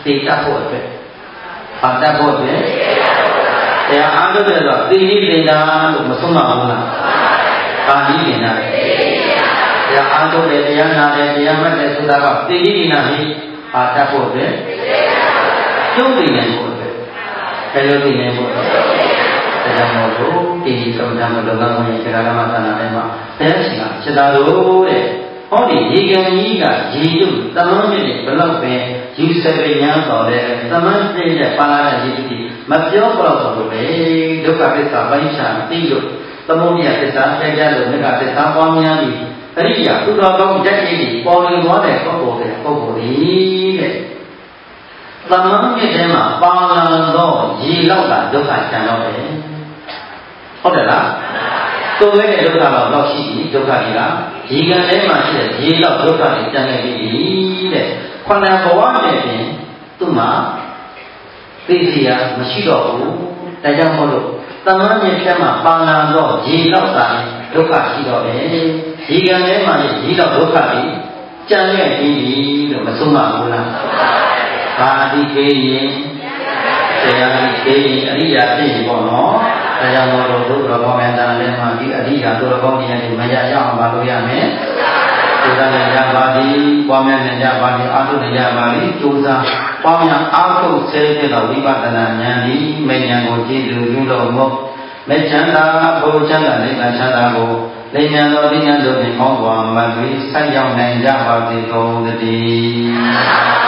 သိတတ်ဖို့အတွက်ပါတတ်ဖို့အတွက်တရားအားထုတ်တဲ့ဆိုသိနည်းတင်တာလို့မဆုံးပါဘူးလားပါဠိတင်တာတရားအားထုတ်တဲ့တရားနာတဲ့တရားမှတ်တဲ့ဆိုတာကသိနည်းတင်တာဟိပါတတ်ဖို့အတွက်ကျုံးတင်နိုင်ဖို့အတွက်ဘယ်လိုတင်နိုင်ဖို့တရားမို့လို့ဒီသုံးဓမ္မလောကဝင်တရားဓမ္မသနာထဲမှာတရားရှင်ကစေတာလို့တဲ့ဟောဒီရေကံကြီးကရေရုပ်သမန်းမြင့်ဘလောက်ပဲယူဆပေညာတော်တဲ့သမန်းပြည့်တဲ့ပါလာတဲ့ရေကြီးမပြောတော့ဘူးလေဒုက္ခသစ္စာပိုင်းခြားသိလို့သမုဒိယသစ္စာသိကြလို့မြတ်သစ္စာပွားများပြီးအရိယာသူတော်ကောင်းဓာတ်ကြီးပေါ်လွင်သွားတဲ့ပုဂ္ဂိုလ်တဲ့ပုဂ္ဂိုလ်ကြီးတဲ့သမန်းမြင့်ထဲမှာပါလာတော့ရေလောက်ကဒုက္ခချမ်းတော့တယ်ဟုတ်တယ်လားကိုယ်ရဲ့ဒုက္ခတော့တော့ရှိပြီဒုက္ခကြီးကရေကန်ထဲမှာရှိတဲ့ရေလောက်ဒုက္ခကြီးတန်ခဲ့ပြီတဲ့ခန္ဓာဘဝနဲ့ပြင်သူ့မှာသိစီရမရှိတော့ဘူးဒါကြောင့်မို့လို့တမန်မြင့်ထဲမှာပါလာတော့ရေလောက်တာဒုက္ခရှိတော့တယ်ရေကန်ထဲမှာရေလောက်ဒုက္ခကြီးကြံခဲ့ပြီလို့မဆုံးပါဘူးလားဘာဒီကေရင်တရားကြီးကေရင်အရိယာဖြစ်ရင်ပေါ့နော်ဒါကြောင့်မို့လို့ဒုက္ခဘောင်းများတာလည်းမှဒီအရိယာဒုက္ခဘောင်းကြီးတွေမရရအောင်မလုပ်ရမယ်ကျိုးစားနေကြပါသည်ပွားများနေကြပါသည်အာထုနေကြပါသည်ကျိုးစားပွားများအာထုဆဲတဲ့တော့ဝိပဿနာဉာဏ်ဒီမဉာဏ်ကိုကြည့်လို့ယူလို့မို့မချမ်းသာဘုချမ်းသာနိဗ္ဗာန်ချမ်းသာကိုလိဉ္ဉံတော်လိဉ္ဉံတို့နှင့်မောင်းပွားမှပြီးဆက်ရောက်နိုင်ကြပါစေကုန်သတည်း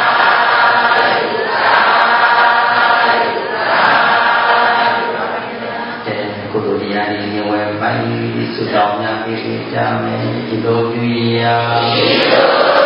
ပိုင်းစုတော်များပြည့်ကြမယ်ဒီလိုပြုရာ